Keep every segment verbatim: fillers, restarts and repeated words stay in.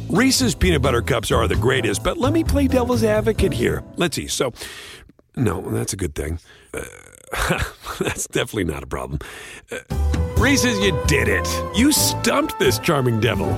Reese's Peanut Butter Cups are the greatest, but let me play devil's advocate here. Let's see. So, no, that's a good thing. Uh, that's definitely not a problem. Uh, Reese's, you did it. You stumped this charming devil.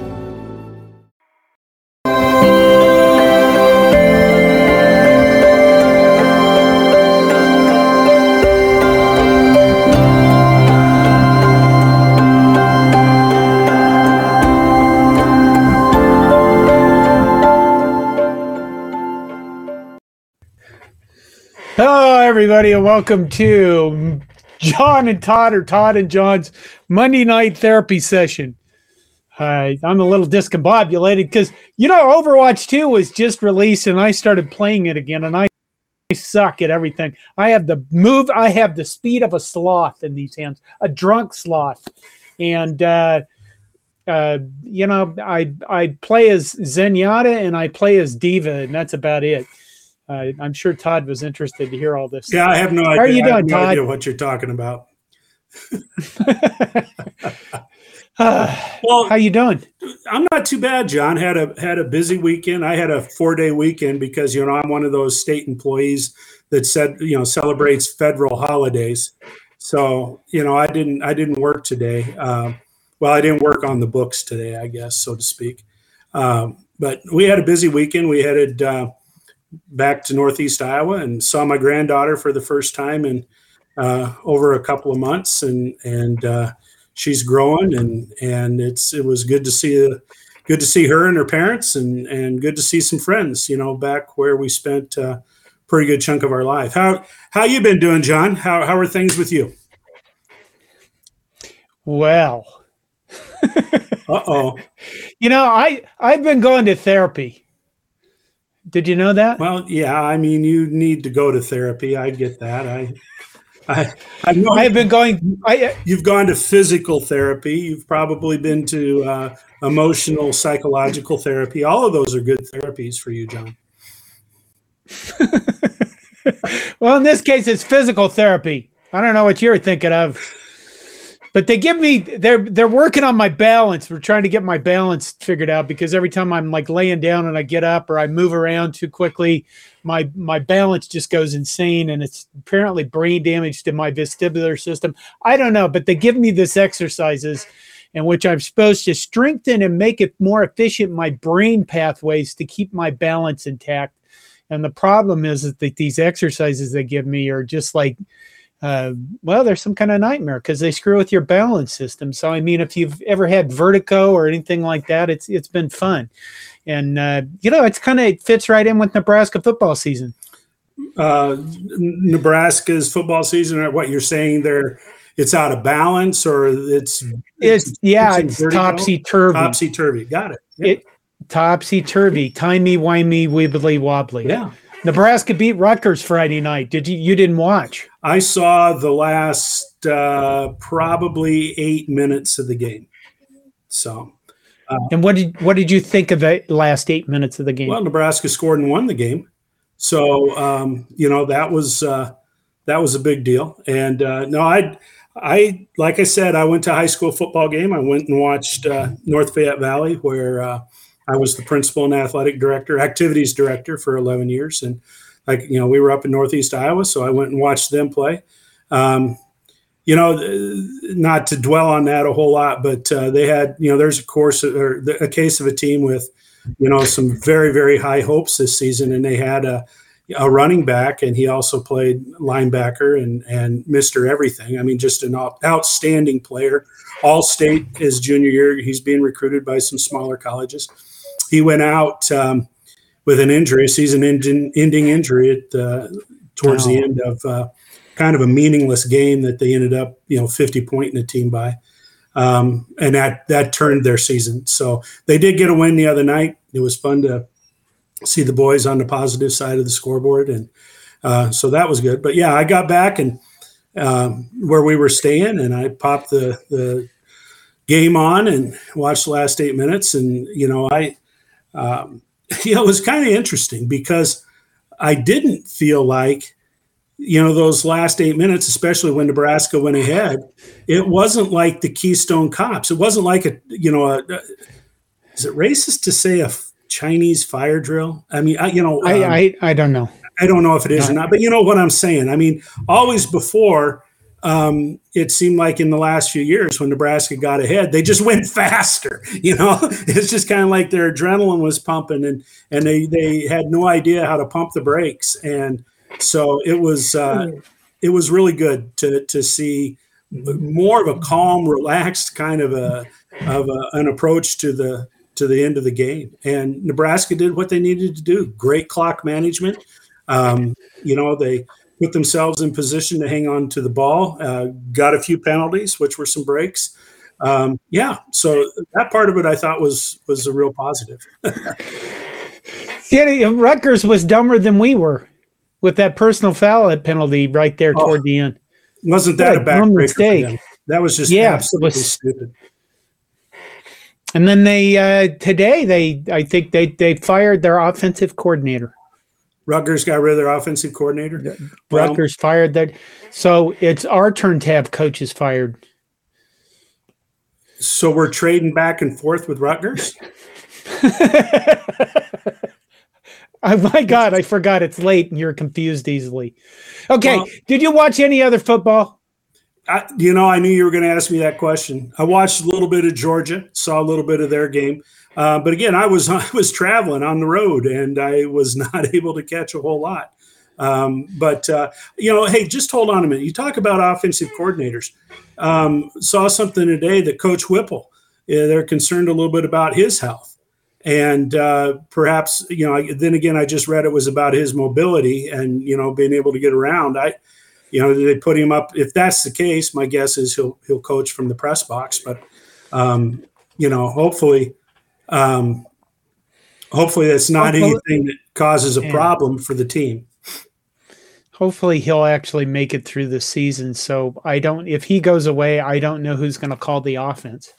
Hello, everybody, and welcome to John and Todd, or Todd and John's Monday night therapy session. Uh, I'm a little discombobulated because, you know, Overwatch two was just released, and I started playing it again, and I suck at everything. I have the move, I have the speed of a sloth in these hands, a drunk sloth, and uh, uh, you know, I I play as Zenyatta and I play as Diva, and that's about it. Uh, I'm sure Todd was interested to hear all this. Yeah, I have no idea. How are you doing, I have no Todd? idea what you're talking about. uh, well, how you doing? I'm not too bad, John. Had a had a busy weekend. I had a four day weekend because you know I'm one of those state employees that said you know celebrates federal holidays. So you know I didn't I didn't work today. Um, well, I didn't work on the books today, I guess, so to speak. Um, but we had a busy weekend. We headed uh, back to Northeast Iowa and saw my granddaughter for the first time in uh, over a couple of months, and and uh, she's growing, and and it's it was good to see uh, good to see her and her parents, and and good to see some friends, you know, back where we spent a pretty good chunk of our life. How how you been doing, John? How how are things with you? Well, uh-oh. You know, I I've been going to therapy. Did you know that? Well, yeah. I mean, you need to go to therapy. I get that. I, I, I know. I've been going. I, you've gone to physical therapy. You've probably been to uh, emotional, psychological therapy. All of those are good therapies for you, John. Well, in this case, it's physical therapy. I don't know what you're thinking of. But they give me, they're they're working on my balance. We're trying to get my balance figured out because every time I'm like laying down and I get up or I move around too quickly, my my balance just goes insane, and it's apparently brain damage to my vestibular system. I don't know, but they give me this exercises in which I'm supposed to strengthen and make it more efficient my brain pathways to keep my balance intact. And the problem is that these exercises they give me are just like, Uh, well, there's some kind of nightmare because they screw with your balance system. So, I mean, if you've ever had vertigo or anything like that, it's it's been fun. And, uh, you know, it's kind of it fits right in with Nebraska football season. Uh, Nebraska's football season, or what you're saying there, it's out of balance, or it's, it's, it's yeah, it's, it's topsy-turvy. Topsy-turvy. Got it. Yeah. It topsy-turvy, timey-wimey, wibbly-wobbly. Yeah. Nebraska beat Rutgers Friday night. Did you? You didn't watch? I saw the last uh, probably eight minutes of the game. So, uh, and what did what did you think of the last eight minutes of the game? Well, Nebraska scored and won the game, so um, you know that was uh, that was a big deal. And uh, no, I I like I said, I went to a high school football game. I went and watched uh, North Fayette Valley, where uh, I was the principal and athletic director, activities director for eleven years. And like, you know, we were up in Northeast Iowa, so I went and watched them play. Um, you know, not to dwell on that a whole lot, but uh, they had, you know, there's a course or a case of a team with, you know, some very, very high hopes this season. And they had a, a running back, and he also played linebacker and, and Mister Everything. I mean, just an outstanding player. All state his junior year. He's being recruited by some smaller colleges. He went out um, with an injury, a season-ending injury at uh, towards oh. the end of uh, kind of a meaningless game that they ended up, you know, fifty pointing a team by, um, and that that turned their season. So they did get a win the other night. It was fun to see the boys on the positive side of the scoreboard, and uh, so that was good. But yeah, I got back and um, where we were staying, and I popped the the game on and watched the last eight minutes, and you know I. Um, you know, it was kind of interesting because I didn't feel like, you know, those last eight minutes, especially when Nebraska went ahead, it wasn't like the Keystone Cops. It wasn't like a, you know, a, is it racist to say a f- Chinese fire drill? I mean, I, you know, um, I, I I don't know. I don't know if it is or not, but you know what I'm saying. I mean, always before, um, it seemed like in the last few years when Nebraska got ahead, they just went faster. You know, it's just kind of like their adrenaline was pumping, and and they they had no idea how to pump the brakes, and so it was uh, it was really good to to see more of a calm, relaxed kind of a of a, an approach to the to the end of the game. And Nebraska did what they needed to do. Great clock management. Um, you know, they put themselves in position to hang on to the ball, uh, got a few penalties, which were some breaks. Um, yeah, so that part of it I thought was was a real positive. Yeah, Rutgers was dumber than we were with that personal foul penalty right there Oh, toward the end. Wasn't that What a a dumb backbreaker for mistake. them? That was just Yeah, absolutely was- stupid. And then they uh, today they I think they they fired their offensive coordinator. Rutgers got rid of their offensive coordinator. Well, Rutgers fired that. So it's our turn to have coaches fired. so we're trading back and forth with Rutgers. Oh my God, I forgot it's late and you're confused easily. Okay, Well- did you watch any other football? I, you know, I knew you were going to ask me that question. I watched a little bit of Georgia, saw a little bit of their game, uh, but again, I was I was traveling on the road, and I was not able to catch a whole lot. Um, but uh, you know, hey, just hold on a minute. You talk about offensive coordinators. Um, saw something today that Coach Whipple, uh, they're concerned a little bit about his health, and uh, perhaps you know. I, then again, I just read it was about his mobility and you know being able to get around. I. You know, they put him up. If that's the case, my guess is he'll he'll coach from the press box. But um, you know, hopefully, um, hopefully that's not Hopefully- anything that causes a Yeah. problem for the team. Hopefully he'll actually make it through the season. So I don't if he goes away, I don't know who's going to call the offense.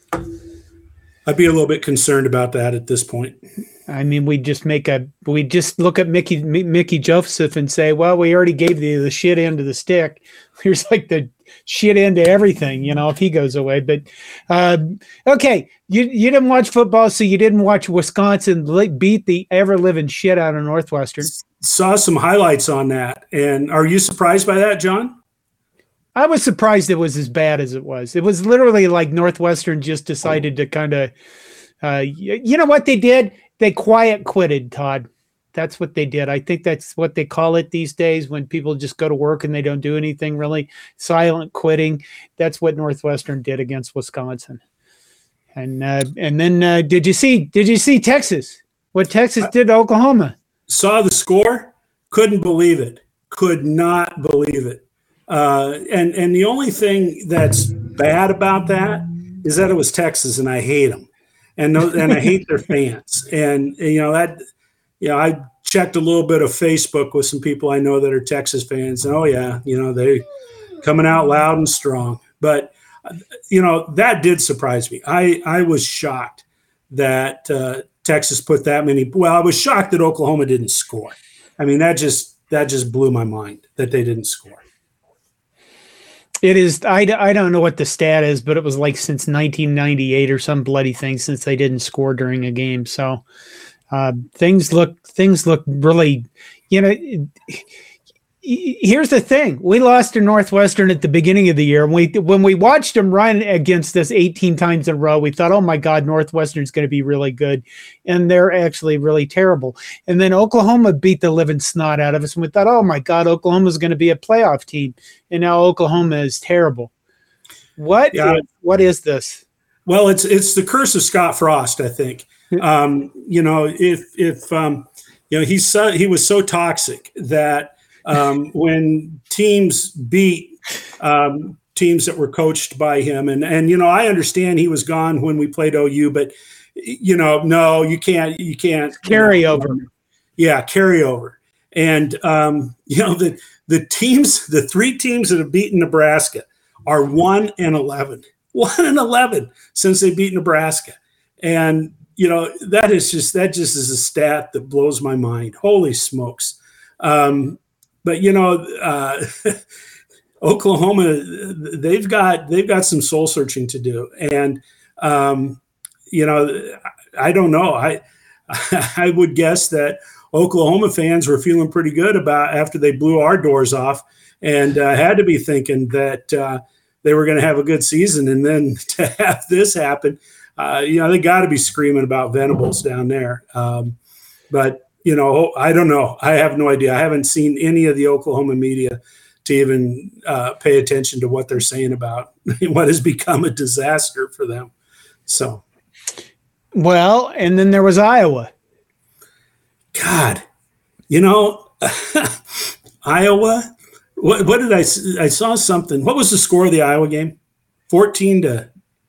I'd be a little bit concerned about that at this point. I mean, we just make a we just look at Mickey M- Mickey Joseph and say, well, we already gave you the shit end of the stick. Here's like the shit end to everything, you know, if he goes away. But um, okay, you you didn't watch football, so you didn't watch Wisconsin li- beat the ever living shit out of Northwestern. Saw some highlights on that, and are you surprised by that, John? I was surprised it was as bad as it was. It was literally like Northwestern just decided to kind of, uh, y- you know what they did? They quiet quitted, Todd. That's what they did. I think that's what they call it these days when people just go to work and they don't do anything really. Silent quitting. That's what Northwestern did against Wisconsin. And uh, and then uh, did you see? Did you see Texas? What Texas did to Oklahoma? Saw the score, couldn't believe it, could not believe it. Uh, and and the only thing that's bad about that is that it was Texas, and I hate them, and those, and I hate their fans. And you know that, you know, I checked a little bit of Facebook with some people I know that are Texas fans, and oh yeah, you know they coming out loud and strong. But you know that did surprise me. I I was shocked that uh, Texas put that many. Well, I was shocked that Oklahoma didn't score. I mean that just that just blew my mind that they didn't score. It is. I, I don't know what the stat is, but it was like since nineteen ninety-eight or some bloody thing since they didn't score during a game. So uh, things look things look really, you know. it- Here's the thing: we lost to Northwestern at the beginning of the year. We when we watched them run against us eighteen times in a row, we thought, "Oh my God, Northwestern's going to be really good," and they're actually really terrible. And then Oklahoma beat the living snot out of us, and we thought, "Oh my God, Oklahoma's going to be a playoff team," and now Oklahoma is terrible. What? Yeah. is, what is this? Well, it's it's the curse of Scott Frost, I think. Um, you know, if if um, you know he's so, he was so toxic that um, when teams beat um, teams that were coached by him, and and you know I understand he was gone when we played O U, but you know no, you can't you can't Carry over. Yeah, carryover. And um, you know the the teams, the three teams that have beaten Nebraska are one and eleven. One and eleven since they beat Nebraska. And you know, that is just that just is a stat that blows my mind. Holy smokes. Um, but you know, uh, Oklahoma, they've got they've got some soul searching to do. And um, you know, I don't know. I I would guess that Oklahoma fans were feeling pretty good about after they blew our doors off, and uh, had to be thinking that uh, they were going to have a good season. And then to have this happen, uh, you know, they got to be screaming about Venables down there. Um, but, you know, I don't know. I have no idea. I haven't seen any of the Oklahoma media to even uh, pay attention to what they're saying about what has become a disaster for them. So. Well, and then there was Iowa. God, you know, Iowa, what, what did I, I saw something. What was the score of the Iowa game? fourteen to.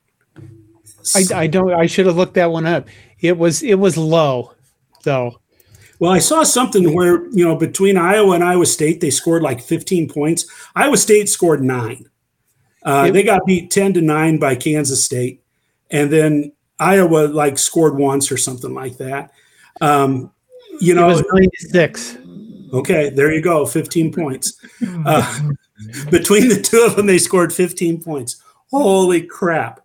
I, I don't, I should have looked that one up. It was, it was low though. Well, I saw something where, you know, between Iowa and Iowa State, they scored like fifteen points. Iowa State scored nine. Uh, it, they got beat ten to nine by Kansas State. And then Iowa like scored once or something like that. Um, you know, it was nine to six. Okay, there you go, fifteen points. Uh, between the two of them, they scored fifteen points. Holy crap.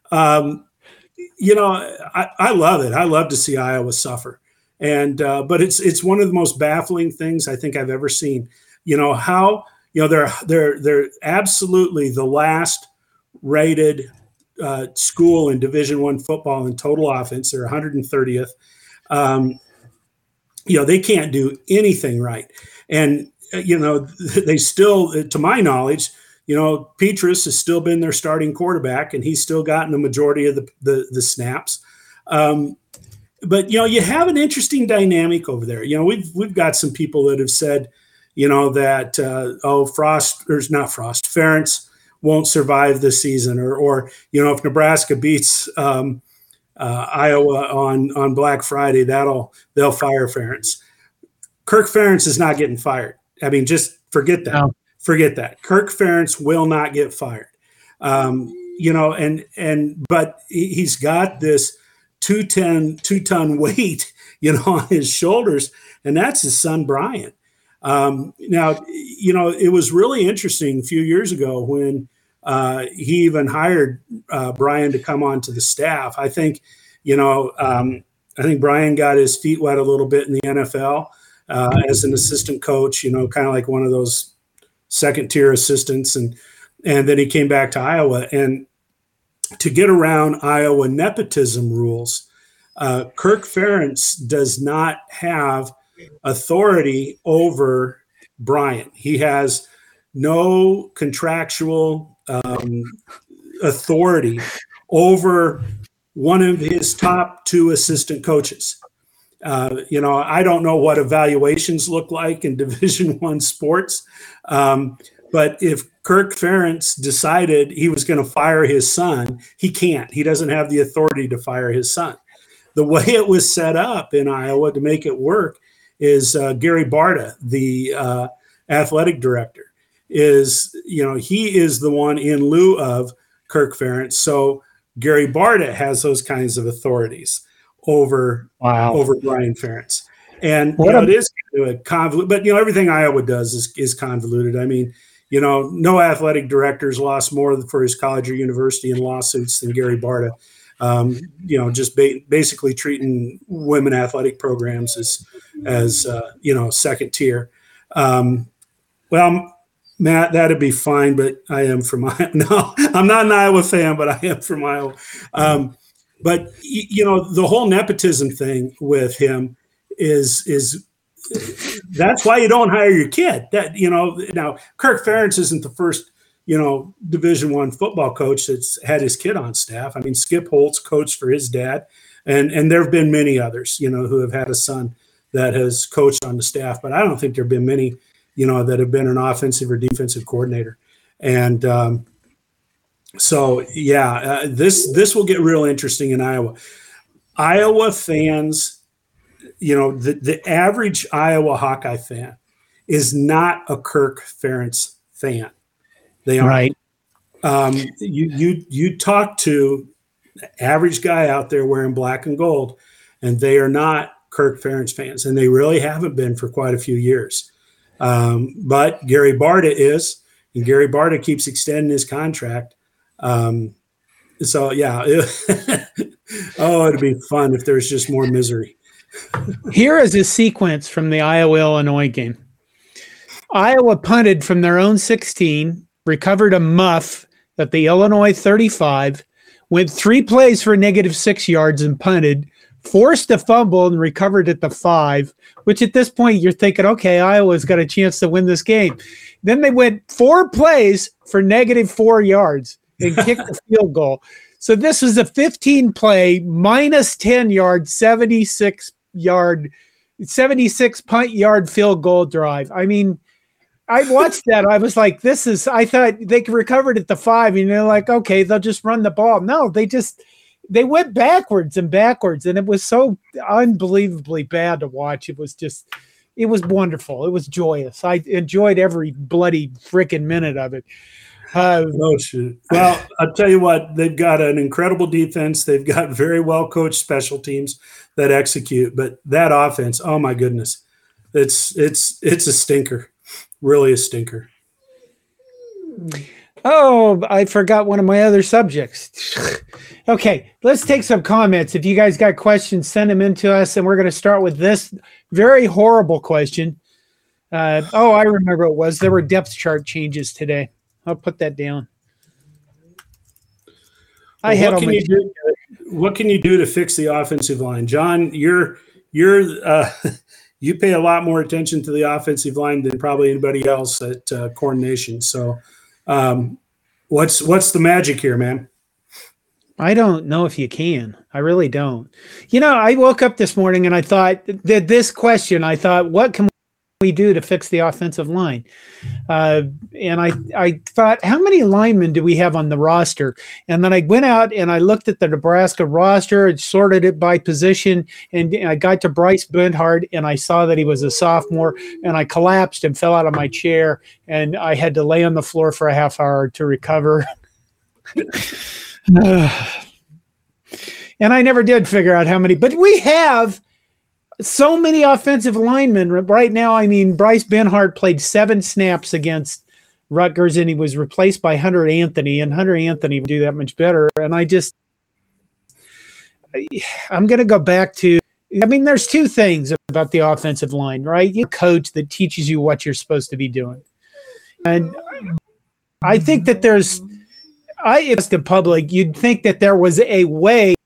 Um, you know, I, I love it. I love to see Iowa suffer. And uh, but it's it's one of the most baffling things I think I've ever seen. You know, how, you know, they're they're they're absolutely the last rated uh, school in Division One football in total offense. They're one hundred thirtieth. Um, you know, they can't do anything right. And, you know, they still, to my knowledge, you know, Petrus has still been their starting quarterback, and he's still gotten the majority of the, the, the snaps. Um, but, you know, you have an interesting dynamic over there. You know, we've, we've got some people that have said, you know, that, uh, oh, Frost, or not Frost, Ferentz won't survive this season, or, or, you know, if Nebraska beats um, uh, Iowa on, on Black Friday, that'll, they'll fire Ferentz. Kirk Ferentz is not getting fired. I mean, just forget that. No. Forget that. Kirk Ferentz will not get fired. Um, you know, and, and, but he's got this two ten, two ton weight, you know, on his shoulders, and that's his son, Brian. Um, now, you know, it was really interesting a few years ago when uh, he even hired uh, Brian to come on to the staff. I think, you know, um, I think Brian got his feet wet a little bit in the N F L uh, as an assistant coach, you know, kind of like one of those second tier assistants. And, and then he came back to Iowa, and to get around Iowa nepotism rules, uh, Kirk Ferentz does not have authority over Brian. He has no contractual um, authority over one of his top two assistant coaches. Uh, you know, I don't know what evaluations look like in Division One sports, um, but if Kirk Ferentz decided he was going to fire his son, he can't. He doesn't have the authority to fire his son. The way it was set up in Iowa to make it work is uh, Gary Barta, the uh, athletic director, is, you know, he is the one in lieu of Kirk Ferentz. So Gary Barta has those kinds of authorities over, wow. over Brian Ferentz. And you know, a- it is kind of a convoluted, but, you know, everything Iowa does is, is convoluted. I mean, you know, no athletic directors lost more for his college or university in lawsuits than Gary Barta. Um, you know, just ba- basically treating women athletic programs as, as uh, you know, second tier. Um, well, Matt, that'd be fine, but I am from Iowa. No, I'm not an Iowa fan, but I am from Iowa. Um, but, you know, the whole nepotism thing with him is is that's why you don't hire your kid. That, you know, now Kirk Ferentz isn't the first, you know, Division One football coach that's had his kid on staff. I mean, Skip Holtz coached for his dad, and and there have been many others, you know, who have had a son that has coached on the staff. But I don't think there have been many, you know, that have been an offensive or defensive coordinator. And um, so, yeah, uh, this this will get real interesting in Iowa. Iowa fans, you know, the, the average Iowa Hawkeye fan is not a Kirk Ferentz fan. They aren't. Right. Um, you you you talk to the average guy out there wearing black and gold, and they are not Kirk Ferentz fans, and they really haven't been for quite a few years. Um, but Gary Barta is, and Gary Barta keeps extending his contract. Um, So, yeah. Oh, it'd be fun if there's just more misery. Here is a sequence from the Iowa-Illinois game. Iowa punted from their own sixteen, recovered a muff at the Illinois thirty-five, went three plays for negative six yards and punted, forced a fumble and recovered at the five, which at this point you're thinking, okay, Iowa's got a chance to win this game. Then they went four plays for negative four yards and kicked a field goal. So this was a fifteen play, minus ten yard, seventy-six yard, seventy-six punt yard field goal drive. I mean, I watched that. I was like, this is, I thought they recovered at the five and they're like, okay, they'll just run the ball. No, they just, they went backwards and backwards. And it was so unbelievably bad to watch. It was just, it was wonderful. It was joyous. I enjoyed every bloody freaking minute of it. Uh, oh, shoot. Well, I'll tell you what, they've got an incredible defense. They've got very well coached special teams that execute, but that offense, oh my goodness, it's, it's, it's a stinker. Really a stinker. Oh, I forgot one of my other subjects. Okay, let's take some comments. If you guys got questions, send them in to us, and we're going to start with this very horrible question. Uh, oh, I remember it was. There were depth chart changes today. I'll put that down. Well, I had what, can my- you do, what can you do to fix the offensive line? John, you're you're uh, you pay a lot more attention to the offensive line than probably anybody else at uh, Corn Nation. So um, what's what's the magic here, man? I don't know if you can. I really don't. You know, I woke up this morning and I thought that this question, I thought, what can we do to fix the offensive line? Uh, and I, I thought, how many linemen do we have on the roster? And then I went out and I looked at the Nebraska roster and sorted it by position. And I got to Bryce Benhart and I saw that he was a sophomore, and I collapsed and fell out of my chair, and I had to lay on the floor for a half hour to recover. And I never did figure out how many, but we have so many offensive linemen right now. I mean, Bryce Benhart played seven snaps against Rutgers, and he was replaced by Hunter Anthony, and Hunter Anthony would do that much better. And I just, I'm going to go back to, I mean, there's two things about the offensive line, right? You coach that teaches you what you're supposed to be doing. And I think that there's, I asked the public, you'd think that there was a way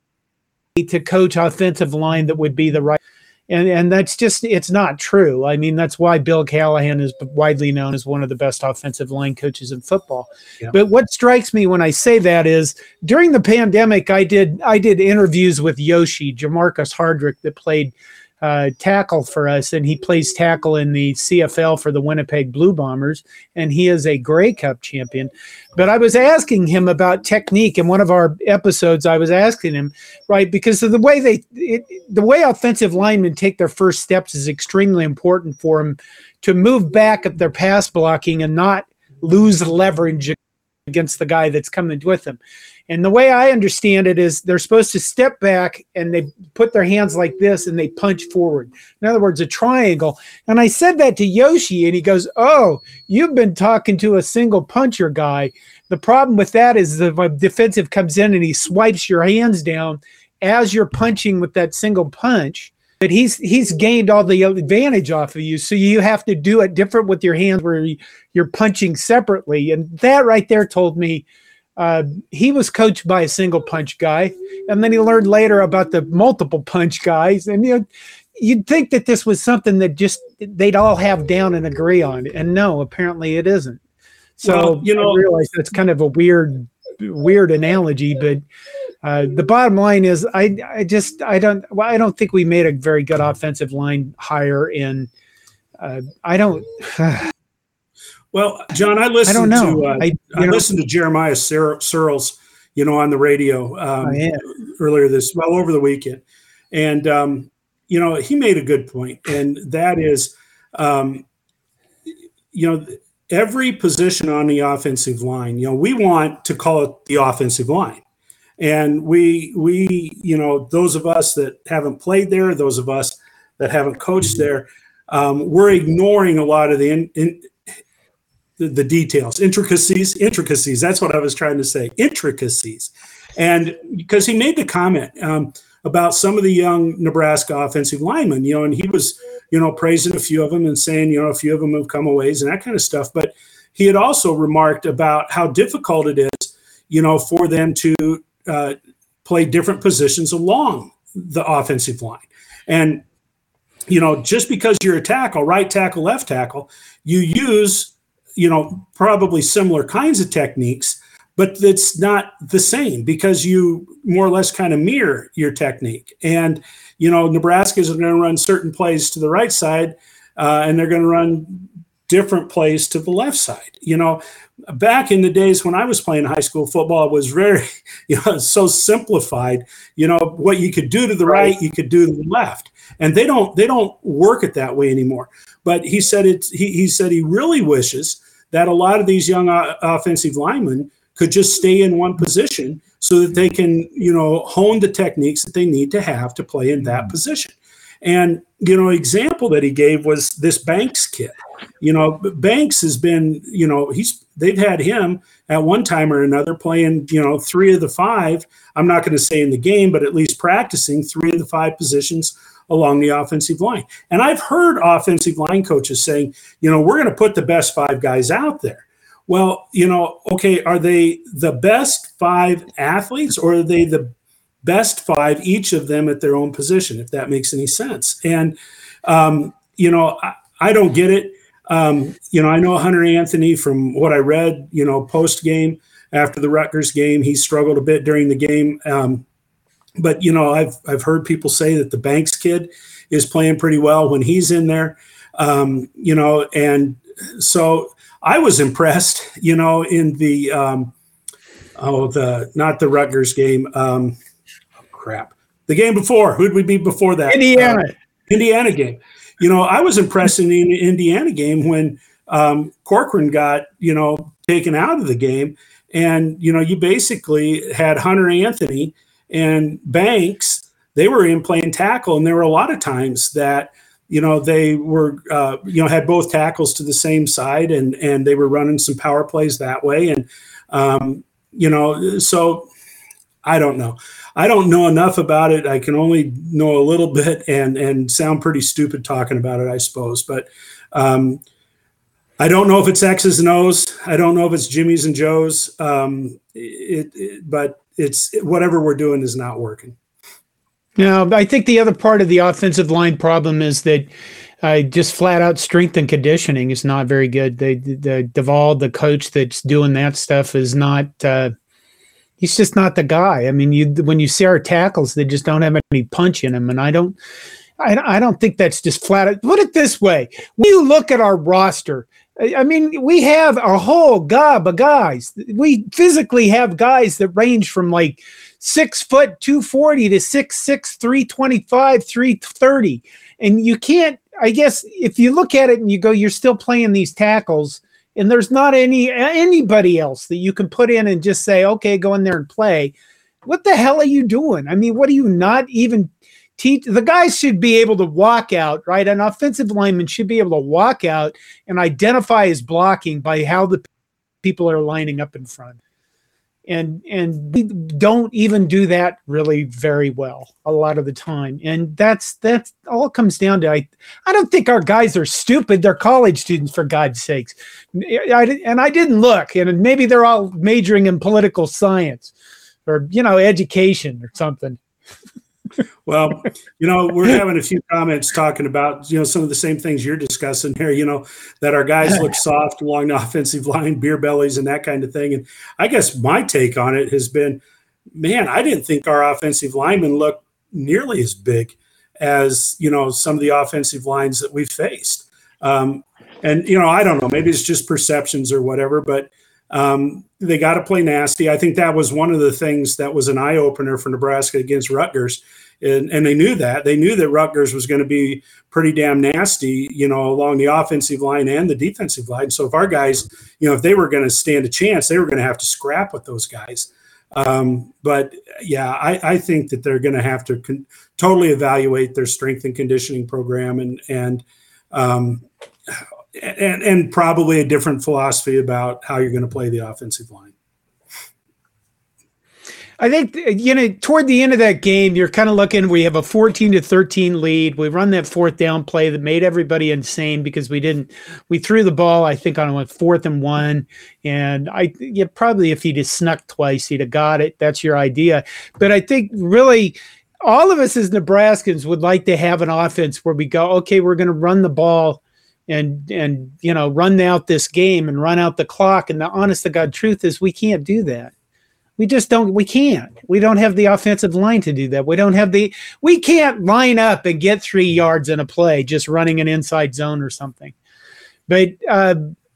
to coach offensive line that would be the right, and and that's just, it's not true. I mean, that's why Bill Callahan is widely known as one of the best offensive line coaches in football. Yeah. But what strikes me when I say that is, during the pandemic, I did I did interviews with Yoshi, Jamarcus Hardrick, that played uh, tackle for us, and he plays tackle in the C F L for the Winnipeg Blue Bombers, and he is a Grey Cup champion. But I was asking him about technique in one of our episodes. I was asking him, right, because of the way they, it, the way offensive linemen take their first steps is extremely important for them to move back at their pass blocking and not lose leverage against the guy that's coming with them. And the way I understand it is they're supposed to step back and they put their hands like this and they punch forward. In other words, a triangle. And I said that to Yoshi, and he goes, oh, you've been talking to a single puncher guy. The problem with that is the defensive comes in and he swipes your hands down as you're punching with that single punch, but he's he's gained all the advantage off of you. So you have to do it different with your hands where you're punching separately. And that right there told me, Uh, he was coached by a single punch guy, and then he learned later about the multiple punch guys. And you know, you'd think that this was something that just they'd all have down and agree on, and no, apparently it isn't. So well, you know, I realize that's kind of a weird, weird analogy, but uh, the bottom line is, I, I just, I don't, well, I don't think we made a very good offensive line hire, and uh, I don't. Well, John, I listened I don't know. to uh, I, I know, listened to Jeremiah Ser- Searles, you know, on the radio um, oh, yeah. earlier this, well, over the weekend, and um, you know, he made a good point, and that is, um, you know, every position on the offensive line, you know, we want to call it the offensive line, and we we you know, those of us that haven't played there, those of us that haven't coached there, um, we're ignoring a lot of the in, in, the, the details, intricacies, intricacies. That's what I was trying to say, intricacies. And because he made the comment um, about some of the young Nebraska offensive linemen, you know, and he was, you know, praising a few of them and saying, you know, a few of them have come a ways and that kind of stuff. But he had also remarked about how difficult it is, you know, for them to uh, play different positions along the offensive line. And, you know, just because you're a tackle, right tackle, left tackle, you use, you know, probably similar kinds of techniques, but it's not the same because you more or less kind of mirror your technique. And, you know, Nebraska's are going to run certain plays to the right side, uh, and they're going to run different plays to the left side. You know, back in the days when I was playing high school football, it was very, you know, so simplified. You know, what you could do to the right, right you could do to the left. And they don't they don't work it that way anymore. But he said it. He, he said he really wishes that a lot of these young uh, offensive linemen could just stay in one position so that they can, you know, hone the techniques that they need to have to play in that position. And, you know, example that he gave was this Banks kid. You know, Banks has been, you know, he's they've had him at one time or another playing, you know, three of the five. I'm not going to say in the game, but at least practicing three of the five positions along the offensive line. And I've heard offensive line coaches saying, you know, we're going to put the best five guys out there. Well, you know, okay, are they the best five athletes or are they the best five, each of them at their own position, if that makes any sense? And, um, you know, I, I don't get it. Um, you know, I know Hunter Anthony from what I read, you know, post game after the Rutgers game, he struggled a bit during the game. Um, But, you know, I've I've heard people say that the Banks kid is playing pretty well when he's in there, um, you know, and so I was impressed, you know, in the, um, oh, the, not the Rutgers game, um, oh, crap, the game before, who'd we be before that? Indiana. Uh, Indiana game. You know, I was impressed in the Indiana game when um, Corcoran got, you know, taken out of the game. And, you know, you basically had Hunter Anthony and Banks, they were in playing tackle, and there were a lot of times that, you know, they were, uh, you know, had both tackles to the same side, and and they were running some power plays that way. And, um, you know, so I don't know. I don't know enough about it. I can only know a little bit and and sound pretty stupid talking about it, I suppose. But um, I don't know if it's X's and O's. I don't know if it's Jimmy's and Joe's. Um, it, it, but it's whatever we're doing is not working. No, I think the other part of the offensive line problem is that uh, just flat out strength and conditioning is not very good. They, the Duvall, the coach that's doing that stuff, is not. Uh, he's just not the guy. I mean, you when you see our tackles, they just don't have any punch in them, and I don't. I, I don't think that's just flat out. Put it this way: when you look at our roster. I mean, we have a whole gob of guys. We physically have guys that range from like six foot two forty to six six three twenty five three thirty, and you can't. I guess if you look at it and you go, you're still playing these tackles, and there's not any anybody else that you can put in and just say, okay, go in there and play. What the hell are you doing? I mean, what are you not even? Teach, the guys should be able to walk out, right? An offensive lineman should be able to walk out and identify his blocking by how the people are lining up in front. And and we don't even do that really very well a lot of the time. And that's that's all it comes down to. I, I don't think our guys are stupid. They're college students, for God's sakes. I, and I didn't look. And maybe they're all majoring in political science or, you know, education or something. Well, you know, we're having a few comments talking about, you know, some of the same things you're discussing here, you know, that our guys look soft along the offensive line, beer bellies and that kind of thing. And I guess my take on it has been, man, I didn't think our offensive linemen looked nearly as big as, you know, some of the offensive lines that we've faced. Um, and, you know, I don't know, maybe it's just perceptions or whatever, but um, they got to play nasty. I think that was one of the things that was an eye opener for Nebraska against Rutgers. And, and they knew that. They knew that Rutgers was going to be pretty damn nasty, you know, along the offensive line and the defensive line. So if our guys, you know, if they were going to stand a chance, they were going to have to scrap with those guys. Um, but, yeah, I, I think that they're going to have to con- totally evaluate their strength and conditioning program. And, and um, and, and probably a different philosophy about how you're going to play the offensive line. I think, you know, toward the end of that game, you're kind of looking, we have a fourteen to thirteen lead. We run that fourth down play that made everybody insane because we didn't, we threw the ball, I think, on a fourth and one. And I, yeah, probably if he'd have snuck twice, he'd have got it. That's your idea. But I think really all of us as Nebraskans would like to have an offense where we go, okay, we're going to run the ball and, and, you know, run out this game and run out the clock. And the honest to God truth is we can't do that. We just don't, we can't. We don't have the offensive line to do that. We don't have the, we can't line up and get three yards in a play just running an inside zone or something. But uh,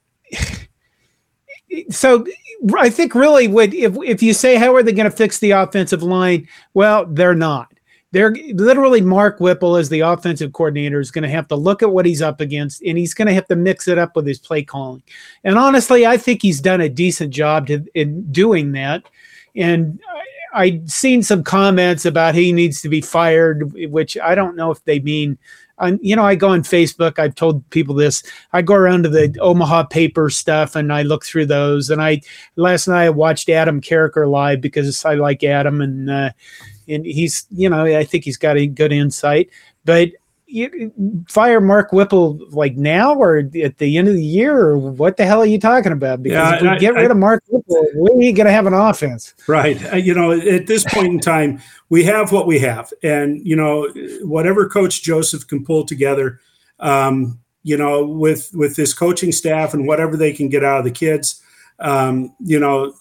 so I think really what, if, if you say, how are they going to fix the offensive line? Well, they're not. They're literally Mark Whipple as the offensive coordinator is going to have to look at what he's up against, and he's going to have to mix it up with his play calling. And honestly, I think he's done a decent job to, in doing that. And I, I've seen some comments about he needs to be fired, which I don't know if they mean. Um, you know, I go on Facebook. I've told people this. I go around to the Omaha paper stuff, and I look through those. And I last night I watched Adam Carricker live because I like Adam, and uh, and he's, you know, I think he's got a good insight. But you fire Mark Whipple like now or at the end of the year, or what the hell are you talking about? Because yeah, if we I, get I, rid of Mark Whipple, we ain't going to have an offense. Right. Uh, you know, at this point in time, we have what we have. And, you know, whatever Coach Joseph can pull together, um, you know, with, with this coaching staff and whatever they can get out of the kids, um, you know,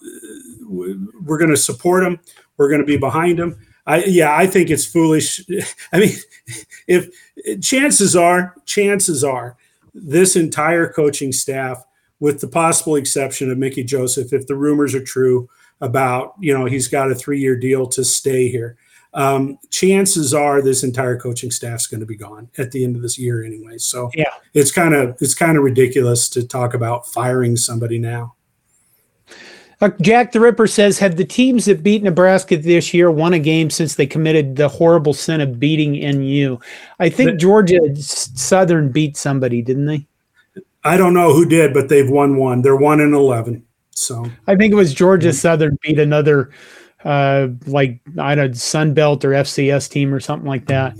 we're going to support them. We're going to be behind them. I, yeah, I think it's foolish. I mean, if chances are, chances are this entire coaching staff, with the possible exception of Mickey Joseph, if the rumors are true about, you know, he's got a three-year deal to stay here, um, chances are this entire coaching staff's going to be gone at the end of this year anyway. So yeah, it's kind of, it's kind of ridiculous to talk about firing somebody now. Uh, Jack the Ripper says, have the teams that beat Nebraska this year won a game since they committed the horrible sin of beating N U? I think Georgia Southern beat somebody, didn't they? I don't know who did, but they've won one. They're one and eleven. So I think it was Georgia mm-hmm. Southern beat another, uh, like, I don't know, Sun Belt or F C S team or something like that.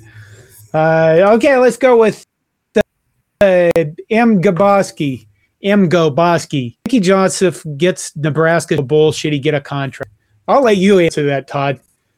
Uh, okay, let's go with the, uh, M. Gaboski. M. Goboski. Mickey Joseph gets Nebraska bullshit. He get a contract. I'll let you answer that, Todd.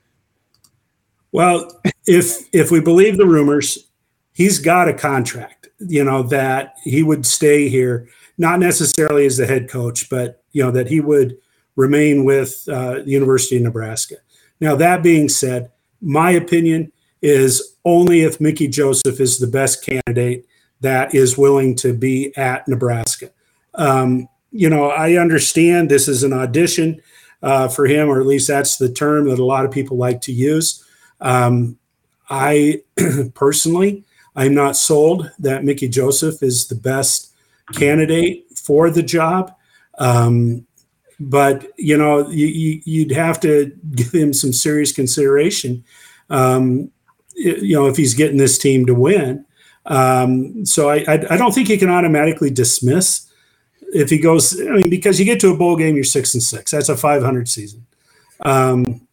Well, if if we believe the rumors, he's got a contract, you know, that he would stay here, not necessarily as the head coach, but, you know, that he would remain with uh, the University of Nebraska. Now, that being said, my opinion is only if Mickey Joseph is the best candidate that is willing to be at Nebraska. Um, you know, I understand this is an audition uh, for him, or at least that's the term that a lot of people like to use. Um, I personally, I'm not sold that Mickey Joseph is the best candidate for the job. Um, but, you know, you, you, you'd have to give him some serious consideration, um, you know, if he's getting this team to win. Um, so I, I I don't think you can automatically dismiss if he goes. I mean, because you get to a bowl game, you're six and six. That's a five hundred season. Um,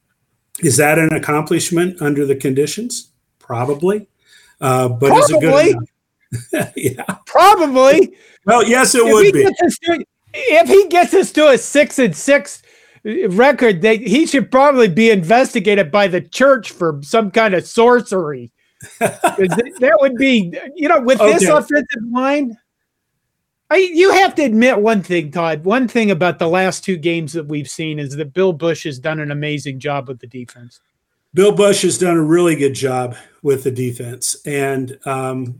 is that an accomplishment under the conditions? Probably. Uh, but Probably. Is it good enough? Yeah. Probably. Well, yes, it if would be. To, if he gets us to a six and six record, they, he should probably be investigated by the church for some kind of sorcery. That would be, you know, with okay. this offensive line, I, you have to admit one thing, Todd. One thing about the last two games that we've seen is that Bill Busch has done an amazing job with the defense. Bill Busch has done a really good job with the defense. And, um,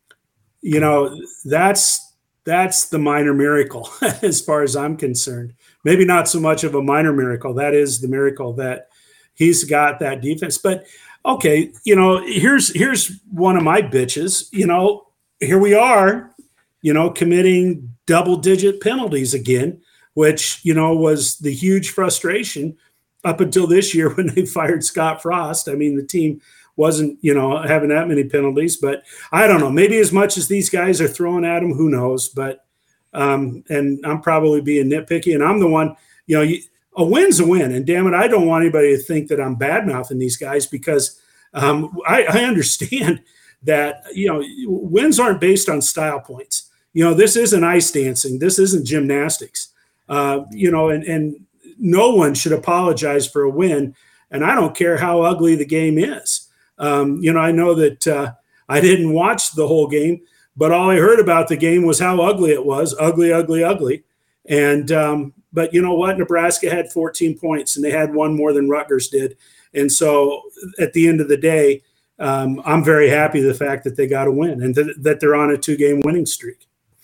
you know, that's that's the minor miracle as far as I'm concerned. Maybe not so much of a minor miracle. That is the miracle that he's got that defense. But okay, you know, here's here's one of my bitches. You know, here we are, you know, committing double-digit penalties again, which, you know, was the huge frustration up until this year when they fired Scott Frost. I mean, the team wasn't, you know, having that many penalties. But I don't know, maybe as much as these guys are throwing at him, who knows? But um, and I'm probably being nitpicky, and I'm the one, you know, you, a win's a win. And damn it, I don't want anybody to think that I'm bad mouthing these guys, because um, I, I understand that, you know, wins aren't based on style points. You know, this isn't ice dancing. This isn't gymnastics. Uh, you know, and, and no one should apologize for a win. And I don't care how ugly the game is. Um, you know, I know that uh, I didn't watch the whole game, but all I heard about the game was how ugly it was. Ugly, ugly, ugly. And, um, but you know what? Nebraska had fourteen points, and they had one more than Rutgers did. And so at the end of the day, um, I'm very happy the fact that they got a win, and th- that they're on a two-game winning streak.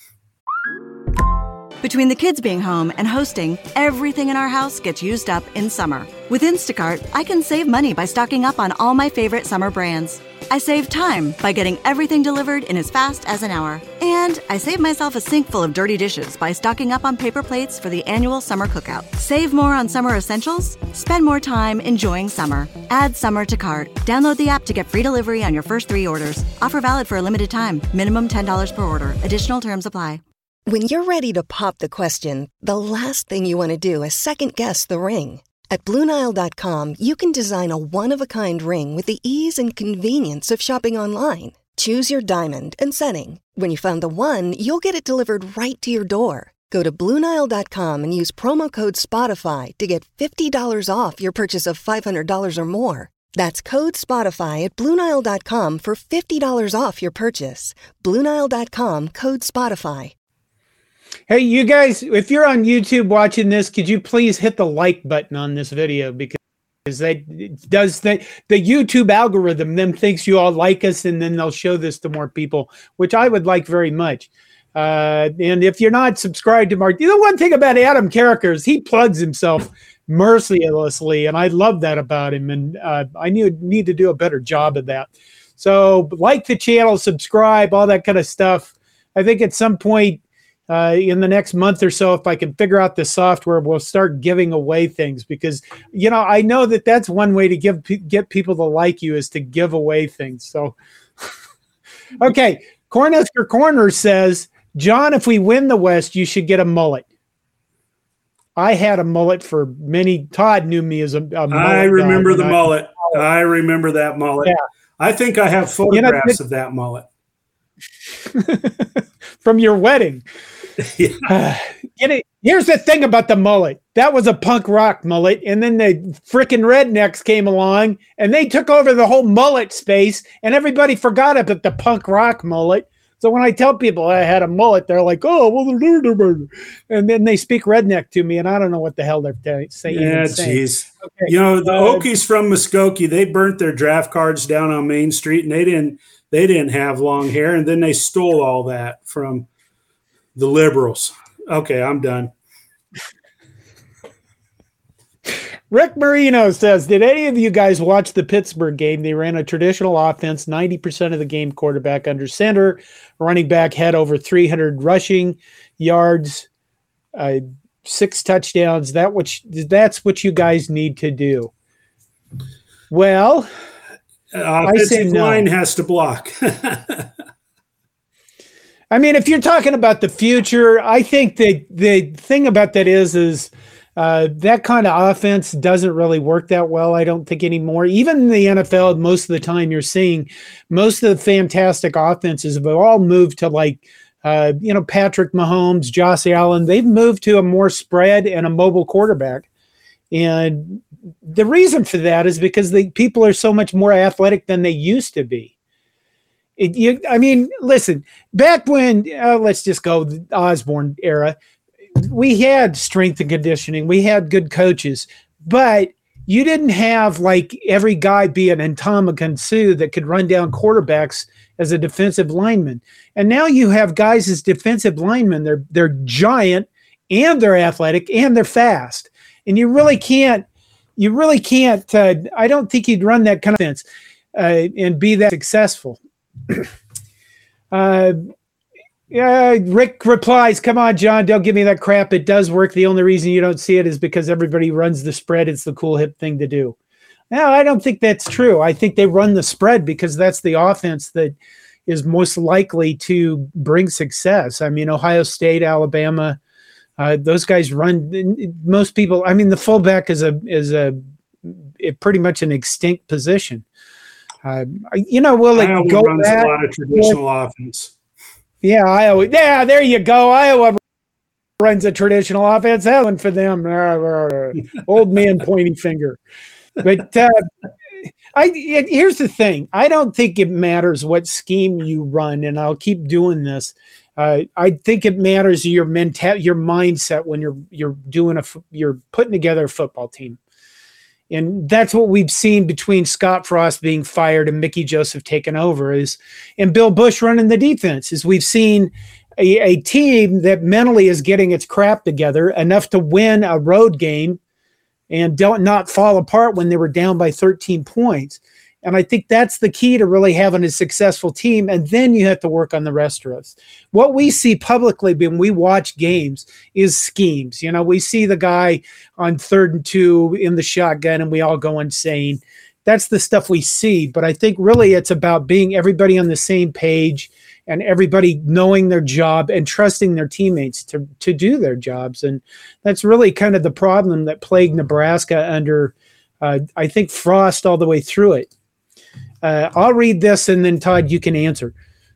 Between the kids being home and hosting, everything in our house gets used up in summer. With Instacart, I can save money by stocking up on all my favorite summer brands. I save time by getting everything delivered in as fast as an hour. And I save myself a sink full of dirty dishes by stocking up on paper plates for the annual summer cookout. Save more on summer essentials? Spend more time enjoying summer. Add summer to cart. Download the app to get free delivery on your first three orders. Offer valid for a limited time. Minimum ten dollars per order. Additional terms apply. When you're ready to pop the question, the last thing you want to do is second-guess the ring. At Blue Nile dot com, you can design a one-of-a-kind ring with the ease and convenience of shopping online. Choose your diamond and setting. When you find the one, you'll get it delivered right to your door. Go to Blue Nile dot com and use promo code SPOTIFY to get fifty dollars off your purchase of five hundred dollars or more. That's code SPOTIFY at Blue Nile dot com for fifty dollars off your purchase. Blue Nile dot com, code SPOTIFY. Hey, you guys, if you're on YouTube watching this, could you please hit the like button on this video, because that does the, the YouTube algorithm then thinks you all like us, and then they'll show this to more people, which I would like very much. Uh, and if you're not subscribed to Mark, you know, one thing about Adam Carricker is he plugs himself mercilessly, and I love that about him. And uh, I need, need to do a better job of that. So like the channel, subscribe, all that kind of stuff. I think at some point, Uh, in the next month or so, if I can figure out the software, we'll start giving away things, because, you know, I know that that's one way to give get people to like you, is to give away things. So, okay. Cornhusker Corner says, John, if we win the West, you should get a mullet. I had a mullet for many. Todd knew me as a, a mullet. I remember the I, mullet. I remember that mullet. Yeah. I think I have photographs you know, of that mullet. From your wedding. Yeah. Uh, here's the thing about the mullet. That was a punk rock mullet, and then the freaking rednecks came along and they took over the whole mullet space, and everybody forgot about the punk rock mullet. So when I tell people I had a mullet, they're like, "Oh, well," and then they speak redneck to me, and I don't know what the hell they're t- saying. Yeah, jeez. Okay. You know, the uh, Okies from Muskogee, they burnt their draft cards down on Main Street, and they didn't they didn't have long hair, and then they stole all that from the liberals. Okay, I'm done. Rick Marino says, did any of you guys watch the Pittsburgh game? They ran a traditional offense, ninety percent of the game quarterback under center. Running back had over three hundred rushing yards, uh, six touchdowns. That which That's what you guys need to do. Well, uh, I say no. Line has to block. I mean, if you're talking about the future, I think that the thing about that is, is uh, that kind of offense doesn't really work that well, I don't think, anymore. Even in the N F L, most of the time you're seeing most of the fantastic offenses have all moved to, like, uh, you know, Patrick Mahomes, Josh Allen. They've moved to a more spread and a mobile quarterback. And the reason for that is because the people are so much more athletic than they used to be. It, you, I mean, listen, back when, uh, let's just go the Osborne era, we had strength and conditioning. We had good coaches, but you didn't have like every guy be an Ndamukong Suh that could run down quarterbacks as a defensive lineman. And now you have guys as defensive linemen. They're, they're giant, and they're athletic, and they're fast. And you really can't, you really can't, uh, I don't think you'd run that kind of defense uh, and be that successful. uh, yeah, Rick replies, come on, John, don't give me that crap. It does work. The only reason you don't see it is because everybody runs the spread. It's the cool, hip thing to do. No, I don't think that's true. I think they run the spread because that's the offense that is most likely to bring success. I mean, Ohio State, Alabama, uh, those guys run. Most people, I mean, the fullback is a is a, a pretty much an extinct position. Uh, you know, will it Iowa go runs back? a lot of traditional offense. Yeah, Iowa. Yeah, there you go. Iowa runs a traditional offense. That one for them. Old man pointing finger. But uh, I it, here's the thing. I don't think it matters what scheme you run, and I'll keep doing this. Uh, I think it matters your mental, your mindset when you're you're doing a you're putting together a football team. And that's what we've seen between Scott Frost being fired and Mickey Joseph taking over is, and Bill Busch running the defense is we've seen a, a team that mentally is getting its crap together enough to win a road game and don't not fall apart when they were down by thirteen points. And I think that's the key to really having a successful team. And then you have to work on the rest of us. What we see publicly when we watch games is schemes. You know, we see the guy on third and two in the shotgun and we all go insane. That's the stuff we see. But I think really it's about being everybody on the same page and everybody knowing their job and trusting their teammates to, to do their jobs. And that's really kind of the problem that plagued Nebraska under, uh, I think, Frost all the way through it. Uh, I'll read this and then, Todd, you can answer.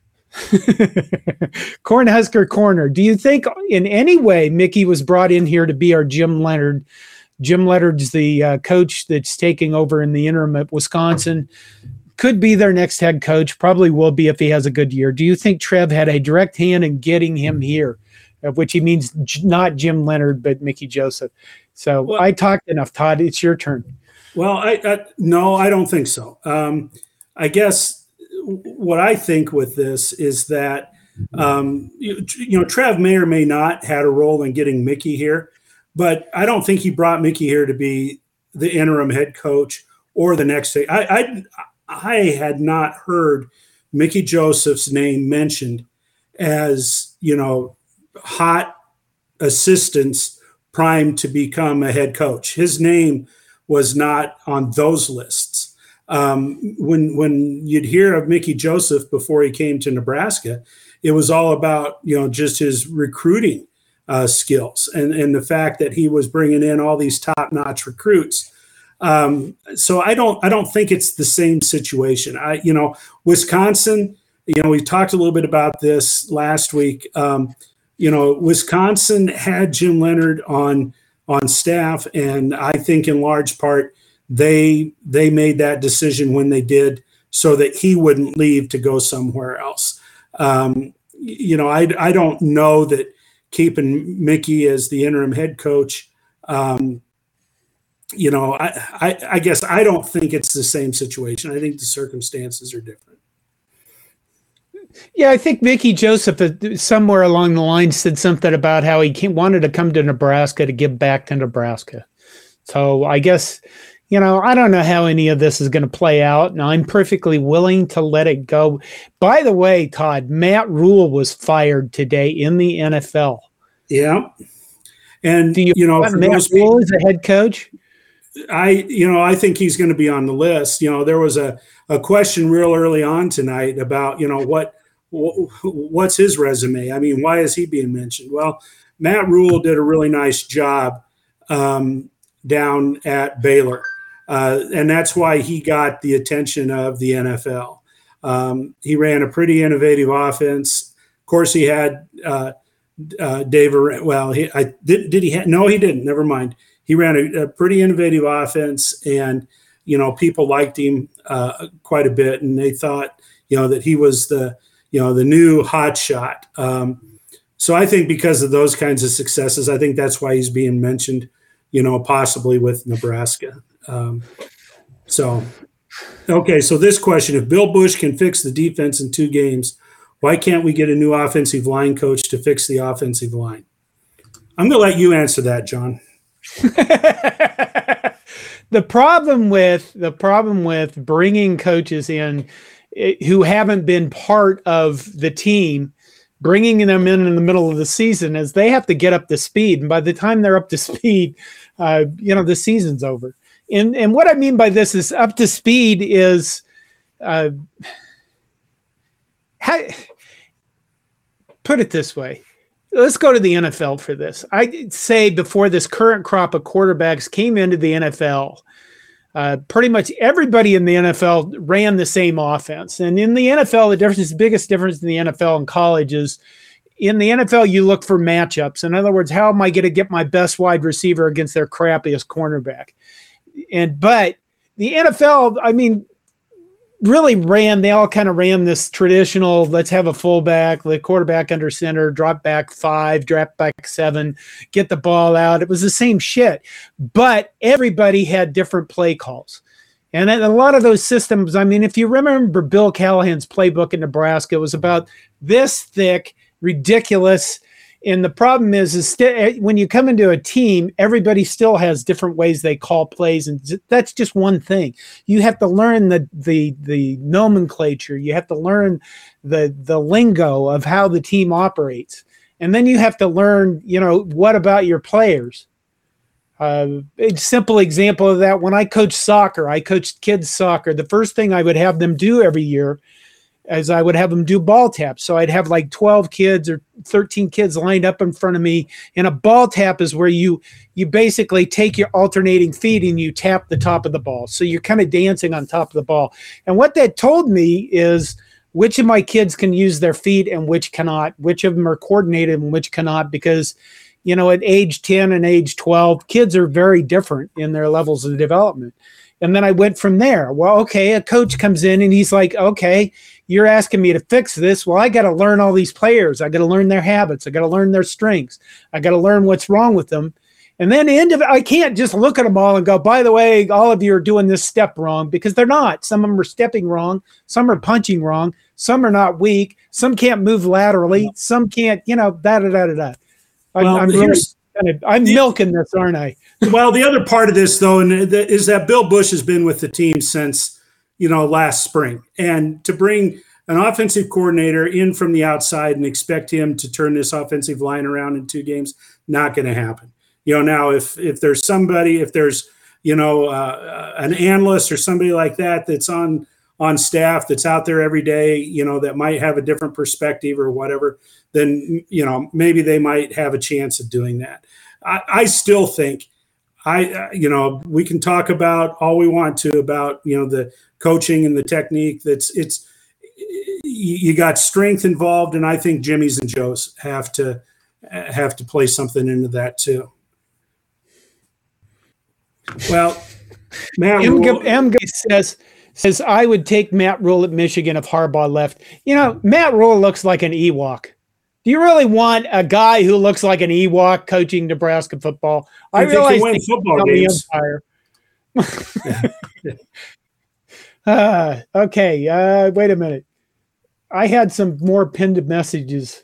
Cornhusker Corner. Do you think in any way Mickey was brought in here to be our Jim Leonard? Jim Leonard's the uh, coach that's taking over in the interim at Wisconsin. Could be their next head coach. Probably will be if he has a good year. Do you think Trev had a direct hand in getting him here? Of which he means not Jim Leonard, but Mickey Joseph. So well, I talked enough, Todd. It's your turn. Well, I, I no, I don't think so. Um, I guess what I think with this is that, um, you, you know, Trev may or may not had a role in getting Mickey here, but I don't think he brought Mickey here to be the interim head coach or the next day. I, I, I had not heard Mickey Joseph's name mentioned as, you know, hot assistants primed to become a head coach. His name was not on those lists. Um, when when you'd hear of Mickey Joseph before he came to Nebraska, it was all about, you know, just his recruiting uh, skills and, and the fact that he was bringing in all these top-notch recruits. Um, so I don't I don't think it's the same situation. I you know Wisconsin. You know, we talked a little bit about this last week. Um, you know, Wisconsin had Jim Leonard on on staff, and I think in large part they they made that decision when they did so that he wouldn't leave to go somewhere else. Um, you know, I, I don't know that keeping Mickey as the interim head coach, um, you know, I, I, I guess I don't think it's the same situation. I think the circumstances are different. Yeah, I think Mickey Joseph somewhere along the line said something about how he came, wanted to come to Nebraska to give back to Nebraska. So I guess, you know, I don't know how any of this is going to play out, and I'm perfectly willing to let it go. By the way, Todd, Matt Rule was fired today in the N F L. Yeah. And, Do you, you know, want Matt Rule as a head coach? I, you know, I think he's going to be on the list. You know, there was a, a question real early on tonight about, you know, what, what's his resume? I mean, why is he being mentioned? Well, Matt Rule did a really nice job um, down at Baylor. Uh, and that's why he got the attention of the N F L. Um, he ran a pretty innovative offense. Of course, he had uh, uh, Dave. Well, he, I, did, did he? Ha- no, he didn't. Never mind. He ran a, a pretty innovative offense, and you know, people liked him uh, quite a bit, and they thought, you know, that he was the, you know, the new hot shot. Um, so I think because of those kinds of successes, I think that's why he's being mentioned, you know, possibly with Nebraska. Um, so, okay. So this question, if Bill Busch can fix the defense in two games, why can't we get a new offensive line coach to fix the offensive line? I'm going to let you answer that, John. The problem with the problem with bringing coaches in who haven't been part of the team, bringing them in in the middle of the season, is they have to get up to speed. And by the time they're up to speed, uh, you know, the season's over. And, and what I mean by this is up to speed is uh, how, put it this way. Let's go to the N F L for this. I'd say before this current crop of quarterbacks came into the N F L, uh, pretty much everybody in the N F L ran the same offense. And in the N F L, the difference, the biggest difference in the N F L and college is in the N F L, you look for matchups. In other words, how am I going to get my best wide receiver against their crappiest cornerback? And but the N F L, I mean, really ran, they all kind of ran this traditional, let's have a fullback, the quarterback under center, drop back five, drop back seven, get the ball out. It was the same shit, but everybody had different play calls. And a lot of those systems, I mean, if you remember Bill Callahan's playbook in Nebraska, it was about this thick, ridiculous. And the problem is, is st- when you come into a team, everybody still has different ways they call plays, and that's just one thing. You have to learn the the the nomenclature. You have to learn the the lingo of how the team operates, and then you have to learn, you know, what about your players. Uh, a simple example of that: when I coached soccer, I coached kids soccer. The first thing I would have them do every year as I would have them do ball taps. So I'd have like twelve kids or thirteen kids lined up in front of me. And a ball tap is where you you basically take your alternating feet and you tap the top of the ball. So you're kind of dancing on top of the ball. And what that told me is which of my kids can use their feet and which cannot, which of them are coordinated and which cannot, because, you know, at age ten and age twelve, kids are very different in their levels of development. And then I went from there. Well, okay, a coach comes in and he's like, okay, you're asking me to fix this. Well, I got to learn all these players. I got to learn their habits. I got to learn their strengths. I got to learn what's wrong with them. And then end of it, I can't just look at them all and go, by the way, all of you are doing this step wrong, because they're not. Some of them are stepping wrong. Some are punching wrong. Some are not weak. Some can't move laterally. Some can't, you know, da da da da da. I'm, well, I'm really kind of, I'm the, milking this, aren't I? Well, the other part of this, though, and is that Bill Busch has been with the team since, you know, last spring. And to bring an offensive coordinator in from the outside and expect him to turn this offensive line around in two games, not going to happen. You know, now if if there's somebody, if there's, you know, uh, an analyst or somebody like that that's on on staff that's out there every day, you know, that might have a different perspective or whatever, then, you know, maybe they might have a chance of doing that. I, I still think I, you know, we can talk about all we want to about, you know, the coaching and the technique. That's it's, you got strength involved. And I think Jimmy's and Joe's have to have to play something into that too. Well, Matt Rule, M. says, says, I would take Matt Rule at Michigan if Harbaugh left. You know, Matt Rule looks like an Ewok. Do you really want a guy who looks like an Ewok coaching Nebraska football? I, I realize win football games. The Empire. uh, okay, uh, wait a minute. I had some more pinned messages.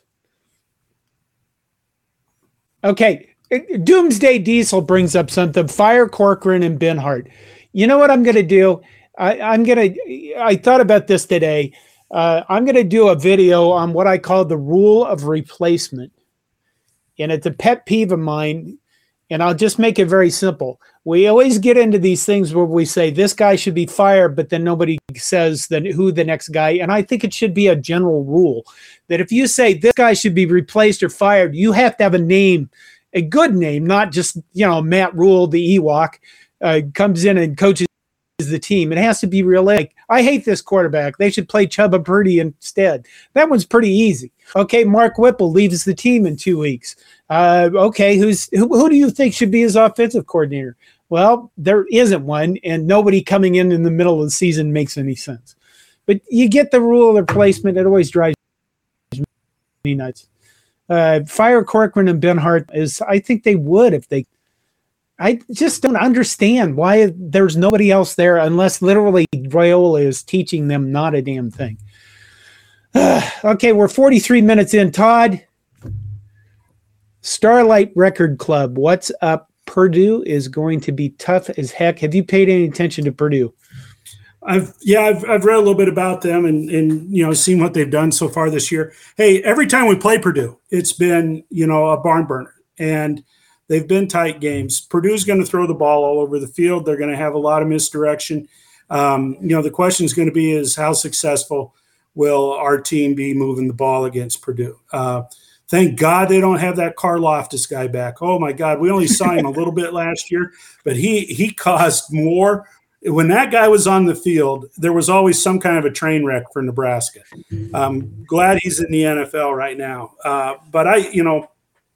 Okay, Doomsday Diesel brings up something. Fire Corcoran and Benhart. You know what I'm going to do? I, I'm going to. I thought about this today. Uh, I'm going to do a video on what I call the rule of replacement. And it's a pet peeve of mine, and I'll just make it very simple. We always get into these things where we say this guy should be fired, but then nobody says then who the next guy. And I think it should be a general rule that if you say this guy should be replaced or fired, you have to have a name, a good name, not just, you know, Matt Rule, the Ewok, uh, comes in and coaches the team. It has to be realistic. I hate this quarterback. They should play Chubba Purdy instead. That one's pretty easy. Okay, Mark Whipple leaves the team in two weeks. Uh, okay, who's who, who do you think should be his offensive coordinator? Well, there isn't one, and nobody coming in in the middle of the season makes any sense. But you get the rule of replacement. It always drives me nuts. Uh, fire Corcoran and Benhart is, I think they would if they, I just don't understand why there's nobody else there unless literally Raiola is teaching them not a damn thing. Uh, okay, we're forty-three minutes in. Todd, Starlight Record Club, what's up? Purdue is going to be tough as heck. Have you paid any attention to Purdue? I've yeah, I've I've read a little bit about them and and you know seen what they've done so far this year. Hey, every time we play Purdue, it's been you know a barn burner, and they've been tight games. Purdue's going to throw the ball all over the field. They're going to have a lot of misdirection. Um, you know, the question is going to be is how successful will our team be moving the ball against Purdue? Uh, thank God they don't have that Karlaftis guy back. Oh my God, we only saw him a little bit last year, but he he caused more. When that guy was on the field, there was always some kind of a train wreck for Nebraska. I'm glad he's in the N F L right now. Uh, but I, you know,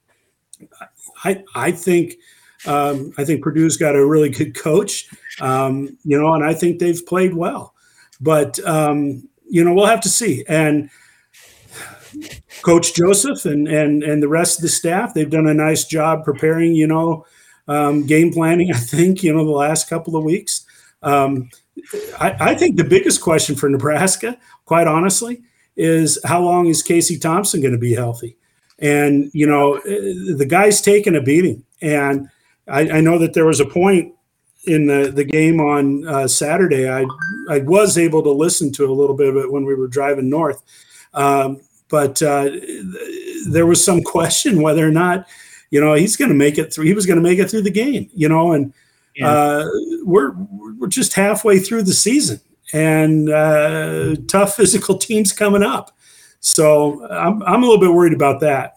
I I think um, I think Purdue's got a really good coach, um, you know, and I think they've played well. But um, you know, we'll have to see. And Coach Joseph and and and the rest of the staff, they've done a nice job preparing, you know, um, game planning. I think you know the last couple of weeks. Um, I, I think the biggest question for Nebraska, quite honestly, is how long is Casey Thompson going to be healthy? And, you know, the guy's taken a beating. And I, I know that there was a point in the, the game on uh, Saturday. I I was able to listen to a little bit of it when we were driving north. Um, but uh, there was some question whether or not, you know, he's going to make it through. He was going to make it through the game, you know, and yeah. uh, we're we're just halfway through the season, and uh, tough physical teams coming up. So I'm I'm a little bit worried about that.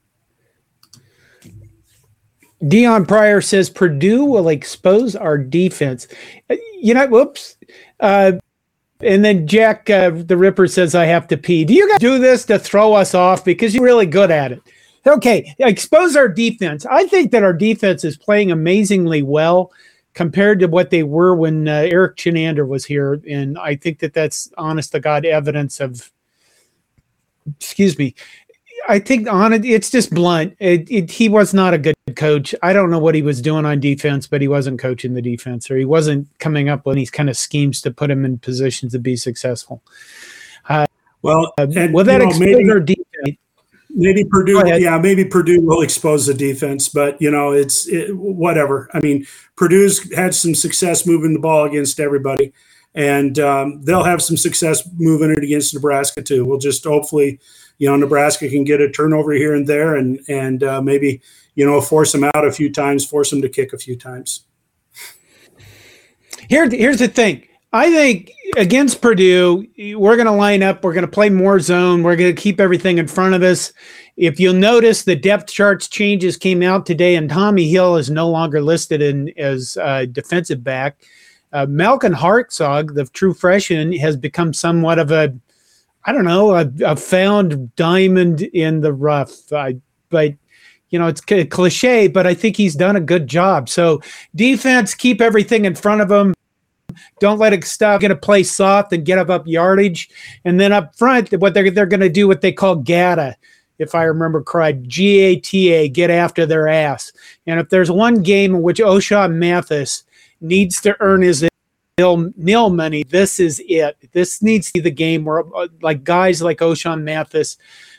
Dion Pryor says Purdue will expose our defense. You know, whoops. Uh, and then Jack uh, the Ripper says I have to pee. Do you guys do this to throw us off because you're really good at it? Okay, expose our defense. I think that our defense is playing amazingly well compared to what they were when uh, Eric Chinander was here, and I think that that's honest to God evidence of. Excuse me. I think on it, it's just blunt. It, it, he was not a good coach. I don't know what he was doing on defense, but he wasn't coaching the defense, or he wasn't coming up with these kind of schemes to put him in positions to be successful. Uh, well, and, will that you know, expose maybe, our defense? Maybe Purdue, yeah, maybe Purdue will expose the defense, but you know, it's it, whatever. I mean, Purdue's had some success moving the ball against everybody, and um, they'll have some success moving it against Nebraska too. We'll just hopefully, you know, Nebraska can get a turnover here and there, and and uh, maybe you know force them out a few times, force them to kick a few times. Here, here's the thing. I think against Purdue, we're going to line up. We're going to play more zone. We're going to keep everything in front of us. If you'll notice, the depth charts changes came out today, and Tommy Hill is no longer listed in as uh, defensive back. Uh, Malcolm Hartzog, the true freshman, has become somewhat of a, I don't know, a, a found diamond in the rough. I, but, you know, it's a cliche, but I think he's done a good job. So defense, keep everything in front of him. Don't let it stop. Going to play soft and get up up yardage, and then up front, what they're they're going to do what they call GATA, if I remember correct, G A T A, get after their ass. And if there's one game in which O'Shawn Mathis needs to earn his nil, nil money, this is it. This needs to be the game where, like guys like O'Shawn Mathis,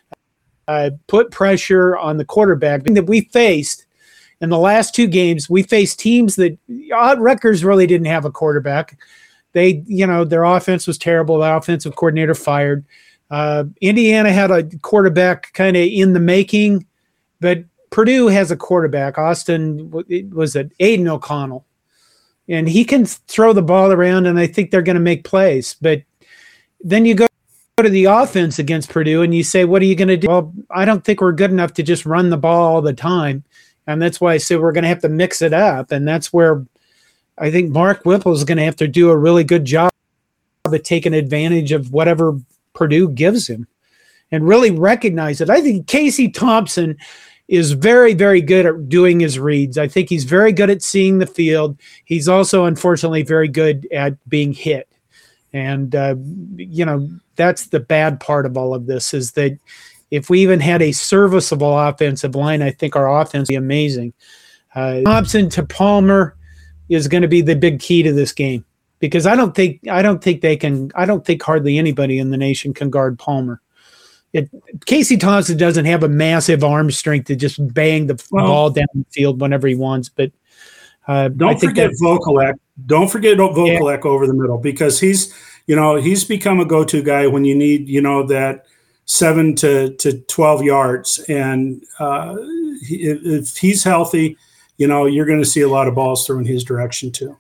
uh, put pressure on the quarterback that we faced. In the last two games, we faced teams that uh, Rutgers really didn't have a quarterback. They, you know, their offense was terrible. The offensive coordinator fired. Uh, Indiana had a quarterback kind of in the making, but Purdue has a quarterback. Austin was it Aiden O'Connell, and he can throw the ball around, and I think they're going to make plays. But then you go to the offense against Purdue, and you say, what are you going to do? Well, I don't think we're good enough to just run the ball all the time. And that's why I said we're going to have to mix it up. And that's where I think Mark Whipple is going to have to do a really good job of taking advantage of whatever Purdue gives him and really recognize it. I think Casey Thompson is very, very good at doing his reads. I think he's very good at seeing the field. He's also, unfortunately, very good at being hit. And, uh, you know, that's the bad part of all of this is that if we even had a serviceable offensive line, I think our offense would be amazing. Uh, Thompson to Palmer is going to be the big key to this game because I don't think I don't think they can. I don't think hardly anybody in the nation can guard Palmer. It, Casey Thompson doesn't have a massive arm strength to just bang the well, ball down the field whenever he wants. But uh, don't I think forget Vokalek. Don't forget Vokalek yeah. over the middle because he's you know he's become a go-to guy when you need you know that. Seven to, to twelve yards. And, uh, he, if he's healthy, you know, you're going to see a lot of balls thrown his direction too.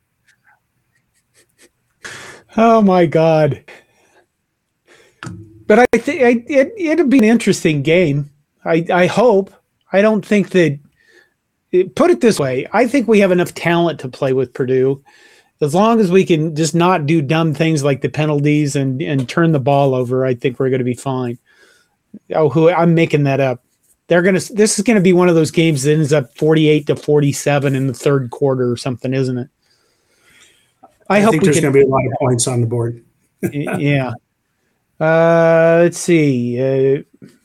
Oh my God. But I think it, it'll be an interesting game. I, I hope. I don't think that, put it this way, I think we have enough talent to play with Purdue. As long as we can just not do dumb things like the penalties and, and turn the ball over, I think we're going to be fine. Oh, who I'm making that up. They're going to, this is going to be one of those games that ends up forty-eight to forty-seven in the third quarter or something, isn't it? I, I hope think we there's can, going to be a lot of points on the board. Yeah. Uh, let's see. Uh,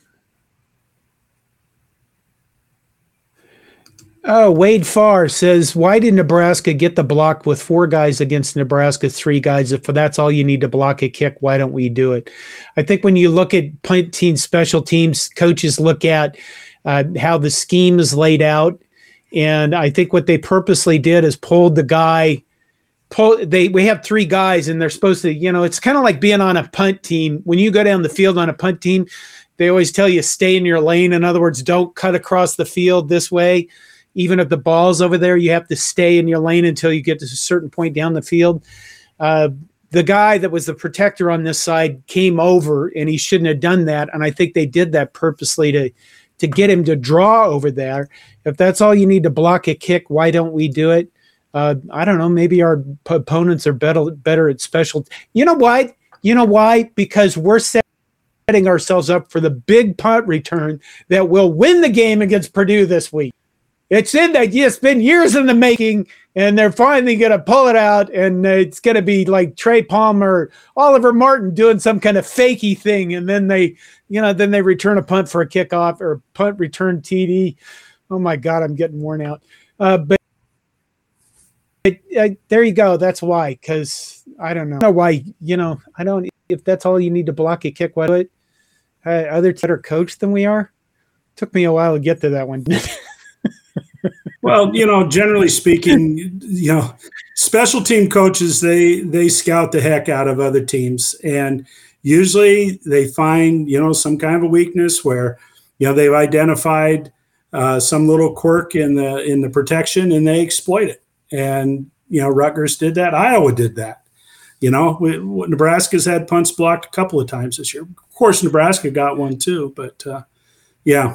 Oh, Wade Farr says, why did Nebraska get the block with four guys against Nebraska's three guys? If that's all you need to block a kick, why don't we do it? I think when you look at punt team special teams, coaches look at uh, how the scheme is laid out. And I think what they purposely did is pulled the guy, pull, they we have three guys and they're supposed to, you know, it's kind of like being on a punt team. When you go down the field on a punt team, they always tell you stay in your lane. In other words, don't cut across the field this way. Even if the ball's over there, you have to stay in your lane until you get to a certain point down the field. Uh, the guy that was the protector on this side came over, and he shouldn't have done that. And I think they did that purposely to, to get him to draw over there. If that's all you need to block a kick, why don't we do it? Uh, I don't know. Maybe our p- opponents are better, better at special. You know why? You know why? Because we're setting ourselves up for the big punt return that will win the game against Purdue this week. It's in that. It's been years in the making, and they're finally going to pull it out, and it's going to be like Trey Palmer, Oliver Martin doing some kind of fakey thing, and then they, you know, then they return a punt for a kickoff or a punt return T D. Oh my God, I'm getting worn out. Uh, but it, uh, there you go. That's why, because I don't know. I don't know why. You know, I don't. If that's all you need to block a kick, why do it? Uh, other better coached than we are. Took me a while to get to that one. Well, you know, generally speaking, you know, special team coaches, they they scout the heck out of other teams. And usually they find, you know, some kind of a weakness where, you know, they've identified uh, some little quirk in the in the protection and they exploit it. And, you know, Rutgers did that. Iowa did that. You know, we, Nebraska's had punts blocked a couple of times this year. Of course, Nebraska got one too. But, uh, yeah.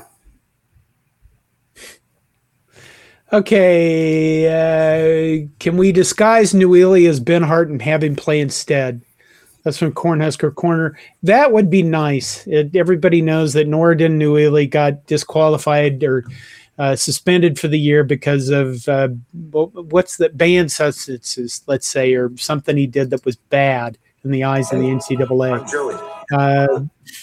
Okay, uh, can we disguise Newely as Ben Hart and have him play instead? That's from Cornhusker Corner. That would be nice. It, everybody knows that Norridon Newely got disqualified or uh, suspended for the year because of uh, what's the banned substances, let's say, or something he did that was bad in the eyes of the N C double A. I'm Joey. Uh,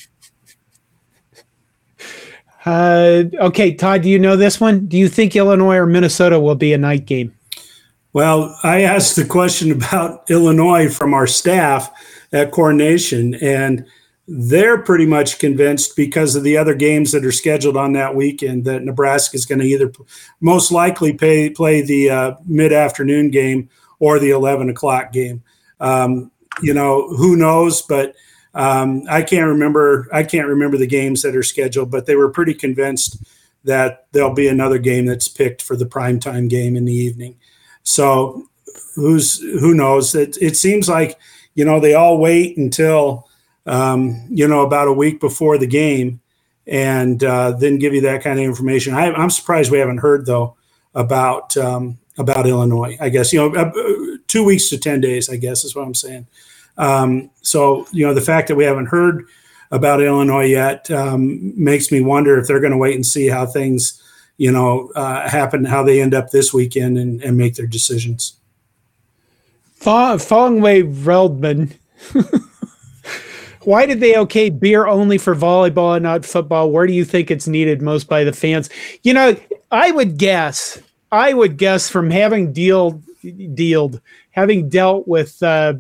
Uh, okay, Todd, do you know this one? Do you think Illinois or Minnesota will be a night game? Well, I asked the question about Illinois from our staff at Corn Nation, and they're pretty much convinced because of the other games that are scheduled on that weekend that Nebraska is going to either most likely pay, play the uh, mid-afternoon game or the eleven o'clock game. Um, you know, who knows, but Um, I can't remember. I can't remember the games that are scheduled, but they were pretty convinced that there'll be another game that's picked for the primetime game in the evening. So, who's who knows? It it seems like, you know, they all wait until um, you know, about a week before the game, and uh, then give you that kind of information. I, I'm surprised we haven't heard though about um, about Illinois. I guess, you know, uh, two weeks to ten days. I guess is what I'm saying. Um, so, you know, the fact that we haven't heard about Illinois yet um, makes me wonder if they're going to wait and see how things, you know, uh, happen, how they end up this weekend and, and make their decisions. Fongwei Reldman. Why did they okay beer only for volleyball and not football? Where do you think it's needed most by the fans? You know, I would guess, I would guess from having deal, dealed, having dealt with, uh,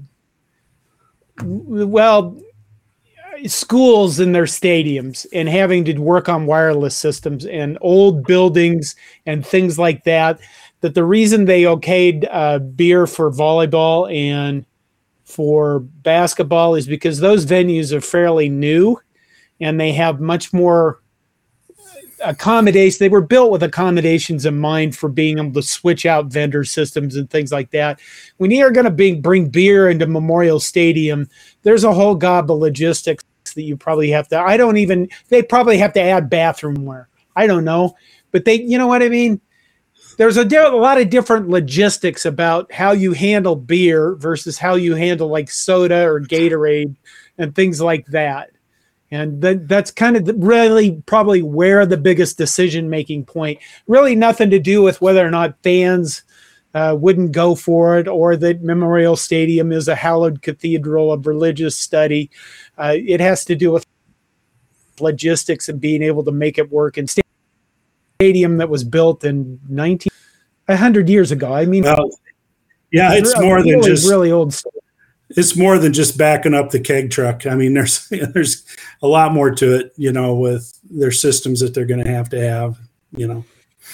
well, schools in their stadiums and having to work on wireless systems and old buildings and things like that, that the reason they okayed uh, beer for volleyball and for basketball is because those venues are fairly new and they have much more accommodation. They were built with accommodations in mind for being able to switch out vendor systems and things like that. When you're going to bring, bring beer into Memorial Stadium, there's a whole gob of logistics that you probably have to, I don't even, they probably have to add bathroom wear. I don't know, but they, you know what I mean? There's a, di- a lot of different logistics about how you handle beer versus how you handle like soda or Gatorade and things like that. And that, that's kind of the, really probably where the biggest decision-making point, really nothing to do with whether or not fans uh, wouldn't go for it or that Memorial Stadium is a hallowed cathedral of religious study. Uh, it has to do with logistics and being able to make it work in stadium that was built in nineteen, one hundred years ago. I mean, well, yeah, it's, it's more really, than just really old stuff. It's more than just backing up the keg truck. I mean, there's there's a lot more to it, you know, with their systems that they're going to have to have, you know.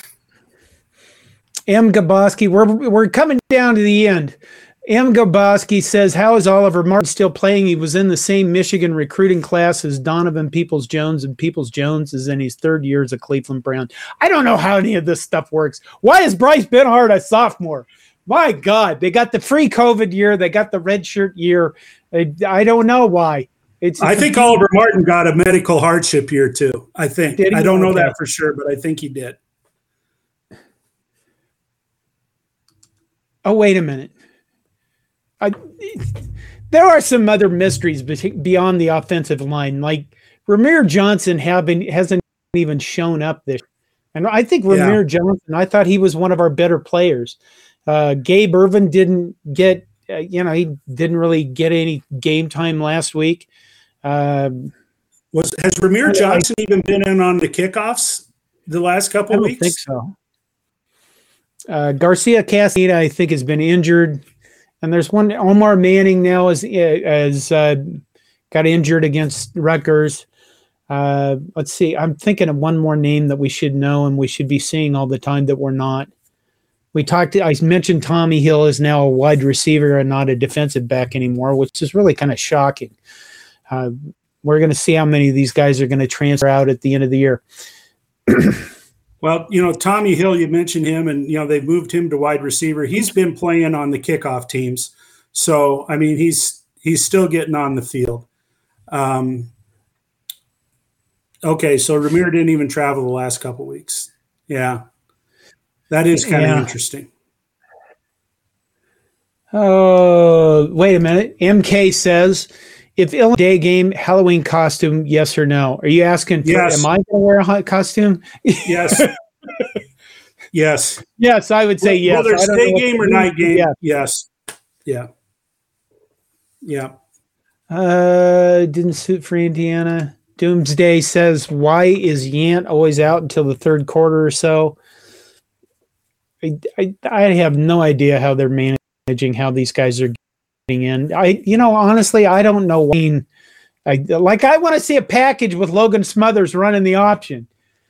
M. Gaboski, we're we're coming down to the end. M. Gaboski says, how is Oliver Martin still playing? He was in the same Michigan recruiting class as Donovan Peoples-Jones, and Peoples-Jones is in his third year as a Cleveland Brown. I don't know how any of this stuff works. Why is Bryce Benhart a sophomore? My God, they got the free COVID year. They got the red shirt year. I, I don't know why. It's. I think Oliver Martin got a medical hardship year too. I think. I don't know okay. that for sure, but I think he did. Oh, wait a minute. I, there are some other mysteries beyond the offensive line. Like Ramir Johnson haven't, hasn't even shown up this. And I think Ramir yeah. Johnson, I thought he was one of our better players. Uh, Gabe Irvin didn't get, uh, you know, he didn't really get any game time last week. Uh, Was has Ramir Johnson I, even been in on the kickoffs the last couple of weeks? I don't think so. Uh, Garcia Castaneda, I think, has been injured. And there's one, Omar Manning now is, is uh, got injured against Rutgers. Uh, let's see. I'm thinking of one more name that we should know and we should be seeing all the time that we're not. We talked, I mentioned Tommy Hill is now a wide receiver and not a defensive back anymore, which is really kind of shocking. Uh, we're going to see how many of these guys are going to transfer out at the end of the year. Well, you know, Tommy Hill, you mentioned him, and, you know, they moved him to wide receiver. He's been playing on the kickoff teams. So, I mean, he's he's still getting on the field. Um, okay, so Ramir didn't even travel the last couple of weeks. Yeah, that is kind of yeah. interesting. Oh, uh, wait a minute. M K says, if Illinois Day game, Halloween costume, yes or no? Are you asking, for, yes. am I going to wear a hot costume? Yes. Yes. Yes, I would say yes. Whether it's day game or night game, yeah. yes. Yeah. Yeah. Uh, didn't suit for Indiana. Doomsday says, why is Yant always out until the third quarter or so? I, I, I have no idea how they're managing how these guys are in. I, you know, honestly, I don't know. I mean, I, like, I want to see a package with Logan Smothers running the option.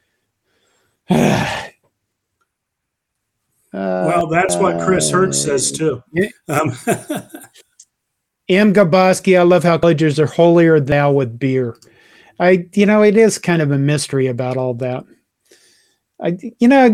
uh, well, that's what Chris Hertz says too. Um. M. Gaboski, I love how colleges are holier than thou with beer. I, you know, it is kind of a mystery about all that. I, you know.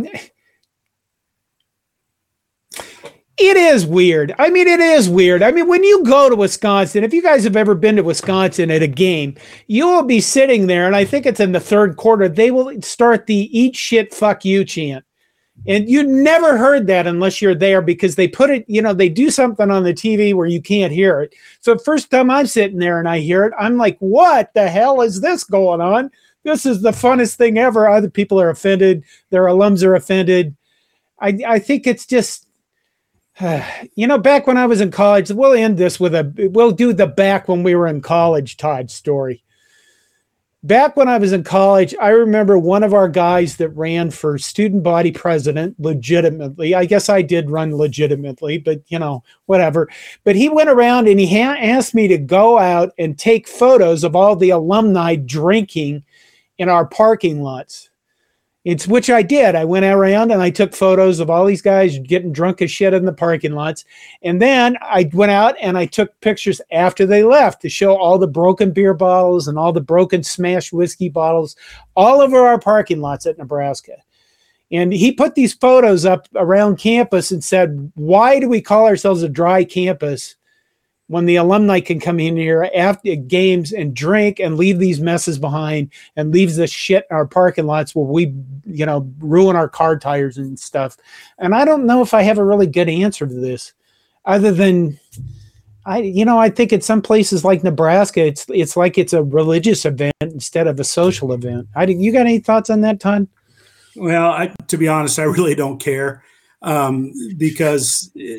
It is weird. I mean, it is weird. I mean, when you go to Wisconsin, if you guys have ever been to Wisconsin at a game, you will be sitting there, and I think it's in the third quarter, they will start the eat shit, fuck you chant. And you never heard that unless you're there because they put it, you know, they do something on the T V where you can't hear it. So the first time I'm sitting there and I hear it, I'm like, what the hell is this going on? This is the funnest thing ever. Other people are offended. Their alums are offended. I, I think it's just, you know, back when I was in college, we'll end this with a, we'll do the back when we were in college, Todd story. Back when I was in college, I remember one of our guys that ran for student body president legitimately. I guess I did run legitimately, but you know, whatever. But he went around and he ha- asked me to go out and take photos of all the alumni drinking in our parking lots. It's which I did. I went around and I took photos of all these guys getting drunk as shit in the parking lots. And then I went out and I took pictures after they left to show all the broken beer bottles and all the broken smashed whiskey bottles all over our parking lots at Nebraska. And he put these photos up around campus and said, why do we call ourselves a dry campus when the alumni can come in here after games and drink and leave these messes behind and leaves this shit in our parking lots where we, you know, ruin our car tires and stuff. And I don't know if I have a really good answer to this other than I, you know, I think in some places like Nebraska, it's, it's like it's a religious event instead of a social event. I you got any thoughts on that, Todd? Well, I, to be honest, I really don't care um, because the,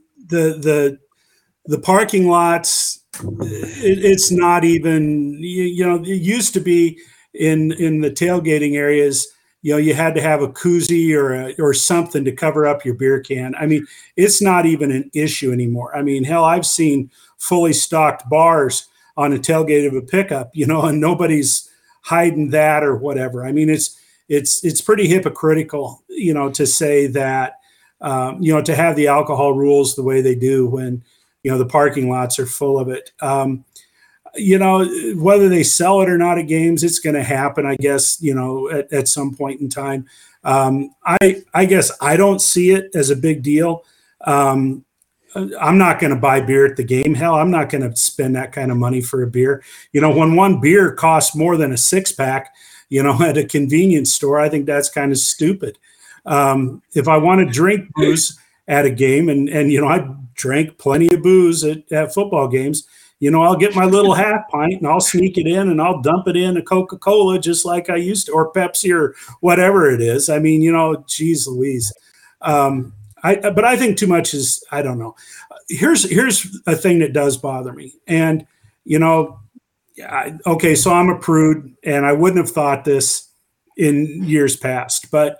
the, The parking lots, it, it's not even, you, you know, it used to be in, in the tailgating areas, you know, you had to have a koozie or a, or something to cover up your beer can. I mean, it's not even an issue anymore. I mean, hell, I've seen fully stocked bars on a tailgate of a pickup, you know, and nobody's hiding that or whatever. I mean, it's, it's, it's pretty hypocritical, you know, to say that, um, you know, to have the alcohol rules the way they do when, you know, the parking lots are full of it. Um, you know, whether they sell it or not at games, it's going to happen, I guess, you know, at, at some point in time. Um, I, I guess I don't see it as a big deal. Um, I'm not going to buy beer at the game. Hell, I'm not going to spend that kind of money for a beer. You know, when one beer costs more than a six pack, you know, at a convenience store, I think that's kind of stupid. Um, if I want to drink booze at a game, and, and, you know, I drank plenty of booze at, at football games, you know, I'll get my little half pint and I'll sneak it in and I'll dump it in a Coca-Cola just like I used to, or Pepsi or whatever it is. I mean, you know, geez Louise. Um, I, but I think too much is, I don't know. Here's, here's a thing that does bother me. And, you know, I, okay, so I'm a prude and I wouldn't have thought this in years past, but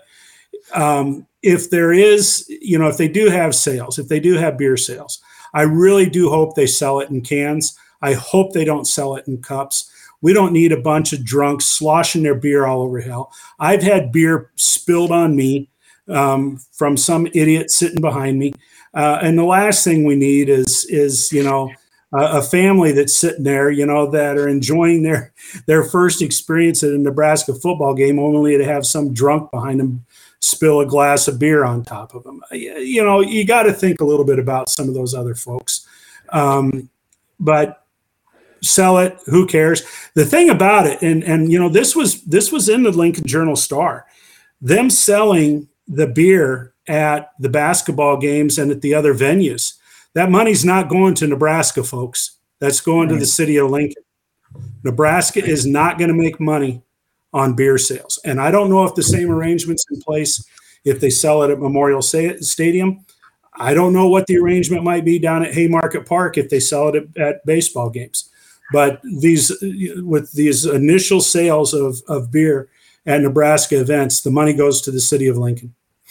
um, if there is, you know, if they do have sales, if they do have beer sales, I really do hope they sell it in cans. I hope they don't sell it in cups. We don't need a bunch of drunks sloshing their beer all over hell. I've had beer spilled on me um, from some idiot sitting behind me. Uh, and the last thing we need is, is, you know, a, a family that's sitting there, you know, that are enjoying their, their first experience at a Nebraska football game, only to have some drunk behind them spill a glass of beer on top of them. You know, you got to think a little bit about some of those other folks. Um, but sell it, who cares? The thing about it, and and you know, this was this was in the Lincoln Journal-Star, them selling the beer at the basketball games and at the other venues. That money's not going to Nebraska, folks. That's going to the city of Lincoln. Nebraska is not going to make money on beer sales. And I don't know if the same arrangement's in place if they sell it at Memorial Stadium. I don't know what the arrangement might be down at Haymarket Park if they sell it at, at baseball games. But these, with these initial sales of, of beer at Nebraska events, the money goes to the city of Lincoln.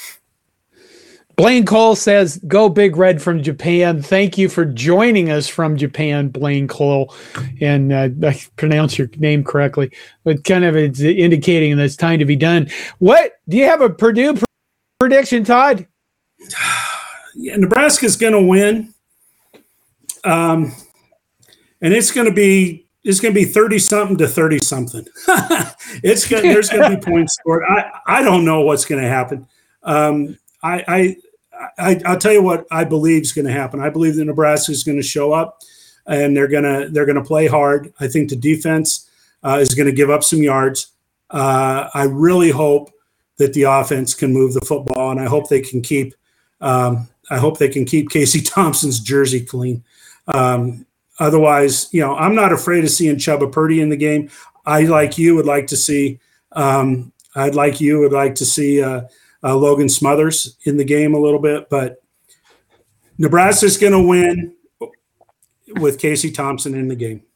Blaine Cole says, go Big Red from Japan. Thank you for joining us from Japan, Blaine Cole. And uh, I pronounce your name correctly, but kind of it's indicating that it's time to be done. What do you have a Purdue pr- prediction, Todd? Yeah, Nebraska's going to win. Um, and it's going to be, it's going to be thirty something to thirty something. It's going there's going to be points scored. I, I don't know what's going to happen. Um, I, I, I, I'll tell you what I believe is going to happen. I believe that Nebraska is going to show up, and they're gonna they're gonna play hard. I think the defense uh, is going to give up some yards. Uh, I really hope that the offense can move the football, and I hope they can keep um, I hope they can keep Casey Thompson's jersey clean. Um, otherwise, you know, I'm not afraid of seeing Chubba Purdy in the game. I, like you, would like to see. Um, I'd like you would like to see. Uh, Uh, Logan Smothers in the game a little bit, but Nebraska's going to win with Casey Thompson in the game.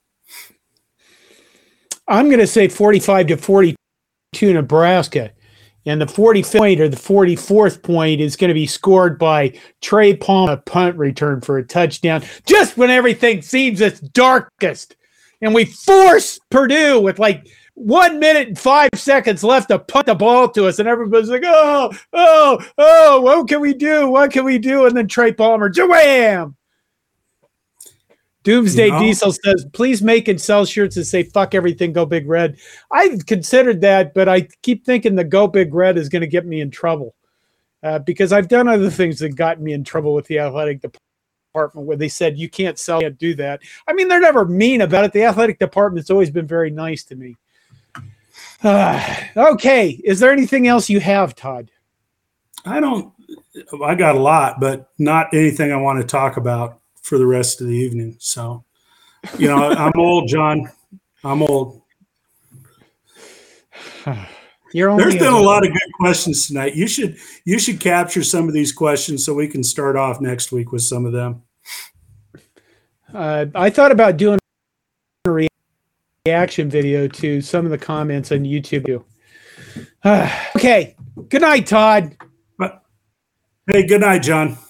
I'm going to say forty-five to forty-two Nebraska, and the forty-fifth point or the forty-fourth point is going to be scored by Trey Palm, a punt return for a touchdown, just when everything seems its darkest, and we force Purdue with like one minute and five seconds left to punt the ball to us, and everybody's like, oh, oh, oh, what can we do? What can we do? And then Trey Palmer, jawam! Doomsday you know? Diesel says, please make and sell shirts that say fuck everything, go Big Red. I've considered that, but I keep thinking the go Big Red is going to get me in trouble uh, because I've done other things that got me in trouble with the athletic department where they said, you can't sell, you can't do that. I mean, they're never mean about it. The athletic department's always been very nice to me. Uh, okay. Is there anything else you have, Todd? I don't, I got a lot, but not anything I want to talk about for the rest of the evening. So, you know, I'm old, John. I'm old. You're only There's been a, a lot of good questions tonight. You should you should capture some of these questions so we can start off next week with some of them. Uh, I thought about doing a reaction video to some of the comments on YouTube. Uh, okay. Good night, Todd. Hey, good night, John.